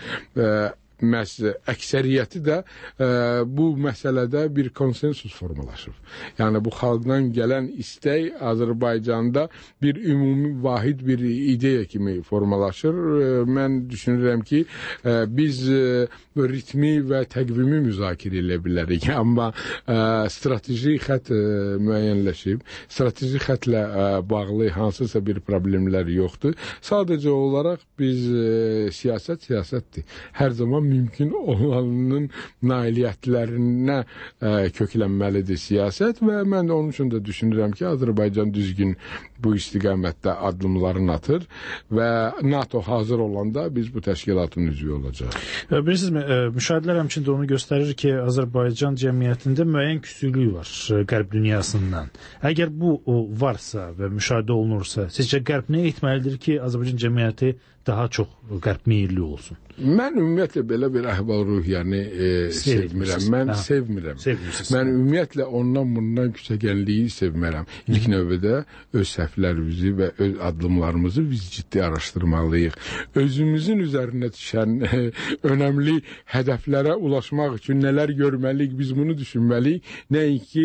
[SPEAKER 16] məhz əksəriyyəti də bu məsələdə bir konsensus formalaşıb. Yəni bu xalqdan gələn istək Azərbaycanda bir ümumi vahid bir ideya kimi formalaşır. Mən düşünürəm ki, biz ritmi və təqvimi müzakirə edə bilərik, amma strateji xətt müəyyənləşib. Strateji xəttlə bağlı hansısa bir problemlər yoxdur. Sadəcə olaraq biz siyasətdir. Hər zaman mümkün olanın nailiyyətlərinə köklənməlidir siyasət və mən onun üçün də düşünürəm ki, Azərbaycan düzgün bu istiqamətdə addımlarını atır və NATO hazır olanda biz bu təşkilatın üzvü olacaq.
[SPEAKER 3] Bilirsiniz, müşahidələr həmçində onu göstərir ki, Azərbaycan cəmiyyətində müəyyən küsürlük var Qərb dünyasından. Əgər bu varsa və müşahidə olunursa, sizcə Qərb nə etməlidir ki, Azərbaycan cəmiyyəti daha çox qərb meyilli olsun?
[SPEAKER 16] Mən ümumiyyətlə belə bir əhval-ruhiyyəni sevmirəm. Mən sevmirəm. Mən ümumiyyətlə ondan bundan küçəgənliyi sevmirəm. İlk növbədə öz səhvlərimizi və öz addımlarımızı biz ciddi araşdırmalıyıq. Özümüzün üzərinə düşən önəmli hədəflərə ulaşmaq üçün nələr görməliyik, biz bunu düşünməliyik. Nəinki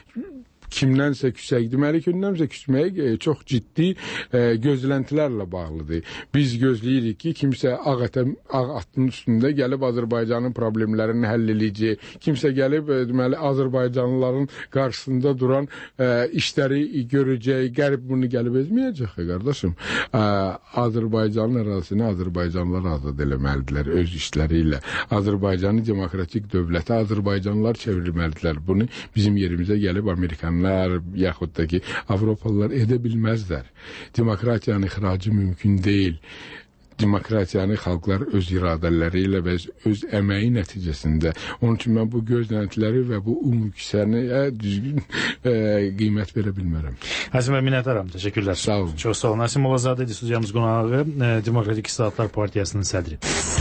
[SPEAKER 16] kimdənsə küsək. Deməli, kimdənsə küsmək çox ciddi gözləntilərlə bağlıdır. Biz gözləyirik ki, kimsə ağ atın üstündə gəlib Azərbaycanın problemlərini həll edəcək. Kimsə gəlib, deməli, Azərbaycanlıların qarşısında duran işləri görəcək. Qərb bunu gəlib etməyəcək, qardaşım. Azərbaycanın ərazisini Azərbaycanlılar azad eləməlidirlər öz işləri ilə. Azərbaycanın demokratik dövləti Azərbaycanlılar çevirməlidirlər. Bunu bizim yerimizə gəlib Amerikanlar yaxud da ki, Avropalılar edə bilməzlər. Demokratiyanın ixracı mümkün deyil. Demokratiyanı xalqlar öz iradələri ilə və öz əməyi nəticəsində. Onun üçün mən bu gözləntiləri və bu umüksəni düzgün qiymət verə bilmərəm.
[SPEAKER 3] Asim bəy, minnətdaram. Təşəkkürlər.
[SPEAKER 16] Sağ olun.
[SPEAKER 3] Çox sağ olun. Asim Oğazadə idi studiyamız qonağı, Demokratik İslahatlar Partiyasının sədri.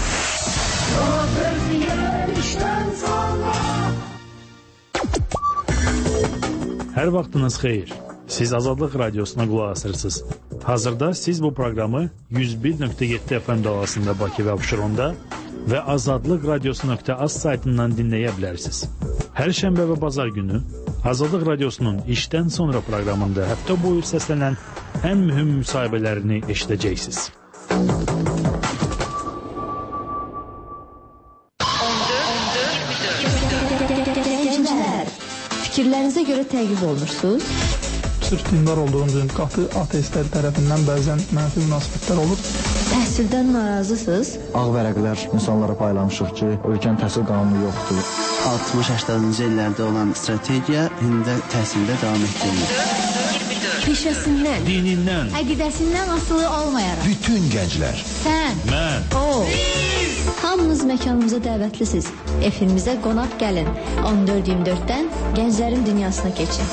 [SPEAKER 3] Hər vaxtınız xeyir. Siz Azadlıq Radiosuna qulaq asırsınız. Hazırda siz bu proqramı 101.7 FM dalğasında Bakı və Abşeronda və Azadlıq Radiosu.az saytından dinləyə bilərsiniz. Hər şənbə və bazar günü Azadlıq Radiosunun işdən sonra proqramında həftə boyu səslənən ən mühüm müsahibələrini eşidəcəksiniz.
[SPEAKER 7] Fikirlərinizə görə təqib olunursunuz?
[SPEAKER 17] Sırf dindar olduğum qatı ateistlər tərəfindən bəzən mənfi münasibətlər olur.
[SPEAKER 7] Təhsildən narazısınız?
[SPEAKER 18] Ağ vərəqlər insanlara paylamışıq ki, ölkənin təhsil qanunu yoxdur.
[SPEAKER 19] 60-80-ci illərdə olan strategiya indi də təhsildə davam etdirilir.
[SPEAKER 7] Peşəsindən,
[SPEAKER 3] dinindən,
[SPEAKER 7] əqidəsindən asılı olmayaraq.
[SPEAKER 9] Bütün gənclər.
[SPEAKER 7] Sən,
[SPEAKER 3] mən,
[SPEAKER 7] o. Hamınız məkanımıza dəvətlisiniz. Efimizə qonaq gəlin. 14-24-dən Gənclərin Dünyasına keçin.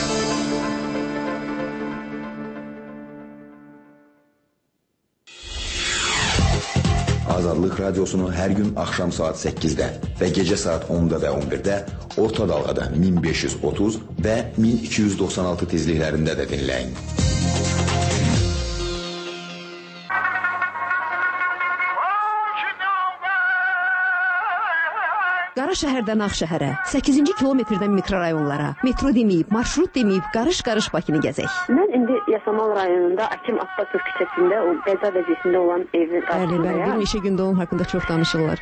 [SPEAKER 9] Azadlıq Radiosunu hər gün axşam saat 8-də və gecə saat 10-da və 11-də orta dalğada 1530 və 1296 tezliklərində də dinləyin.
[SPEAKER 20] Qara şəhərdən Ağşəhərə, 8-ci kilometrdən mikrorayonlara, metro deməyib, marşrut deməyib, qarış-qarış Bakını gəzək.
[SPEAKER 21] Mən indi Yasamal rayonunda Akim Abbasov küçəsində, o Qəza vəziyyətində olan evin qarşısındayam.
[SPEAKER 20] Bəli, bir neçə gündə onun haqqında çox danışırlar.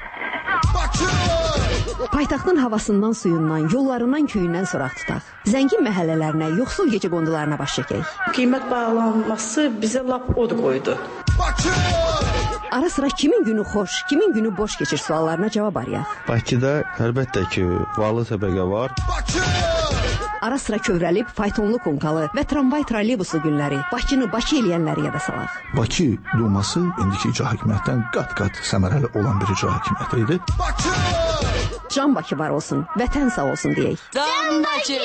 [SPEAKER 20] Paytaxtın havasından, suyundan, yollarından, köyündən soraq tutaq. Zəngin məhəllələrinə, yoxsul gecə qondularına baş çəkək.
[SPEAKER 22] Qiymət bağlanması bizə lap od qoydu.
[SPEAKER 20] Ara sıra kimin günü xoş, kimin günü boş keçir suallarına cavab arayaq.
[SPEAKER 23] Bakıda əlbəttə ki, varlı təbəqə var.
[SPEAKER 20] Ara sıra kövrəlib, faytonlu konkalı və tramvay trolleybuslu günləri, Bakını Bakı eləyənləri yada salaq.
[SPEAKER 24] Bakı Duması indiki icra hakimiyyətdən qat-qat səmərəli olan bir icra hakimiyyəti idi.
[SPEAKER 20] Can Bakı var olsun, vətən sağ olsun deyək.
[SPEAKER 25] Can Bakı!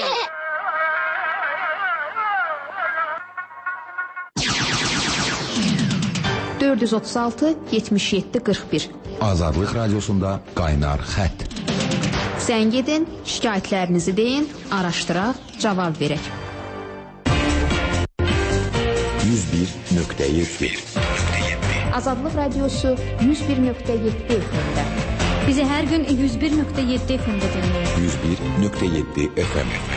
[SPEAKER 2] ...436-77-41
[SPEAKER 9] Azadlıq Radiosunda Qaynar Xətt.
[SPEAKER 2] Zəng edin, şikayətlərinizi deyin, araşdıraq, cavab verək.
[SPEAKER 9] 101.7
[SPEAKER 2] Azadlıq Radiosu 101.7 FM-də.
[SPEAKER 5] Bizi hər gün 101.7 FM-də dinləyin.
[SPEAKER 9] 101.7 FM.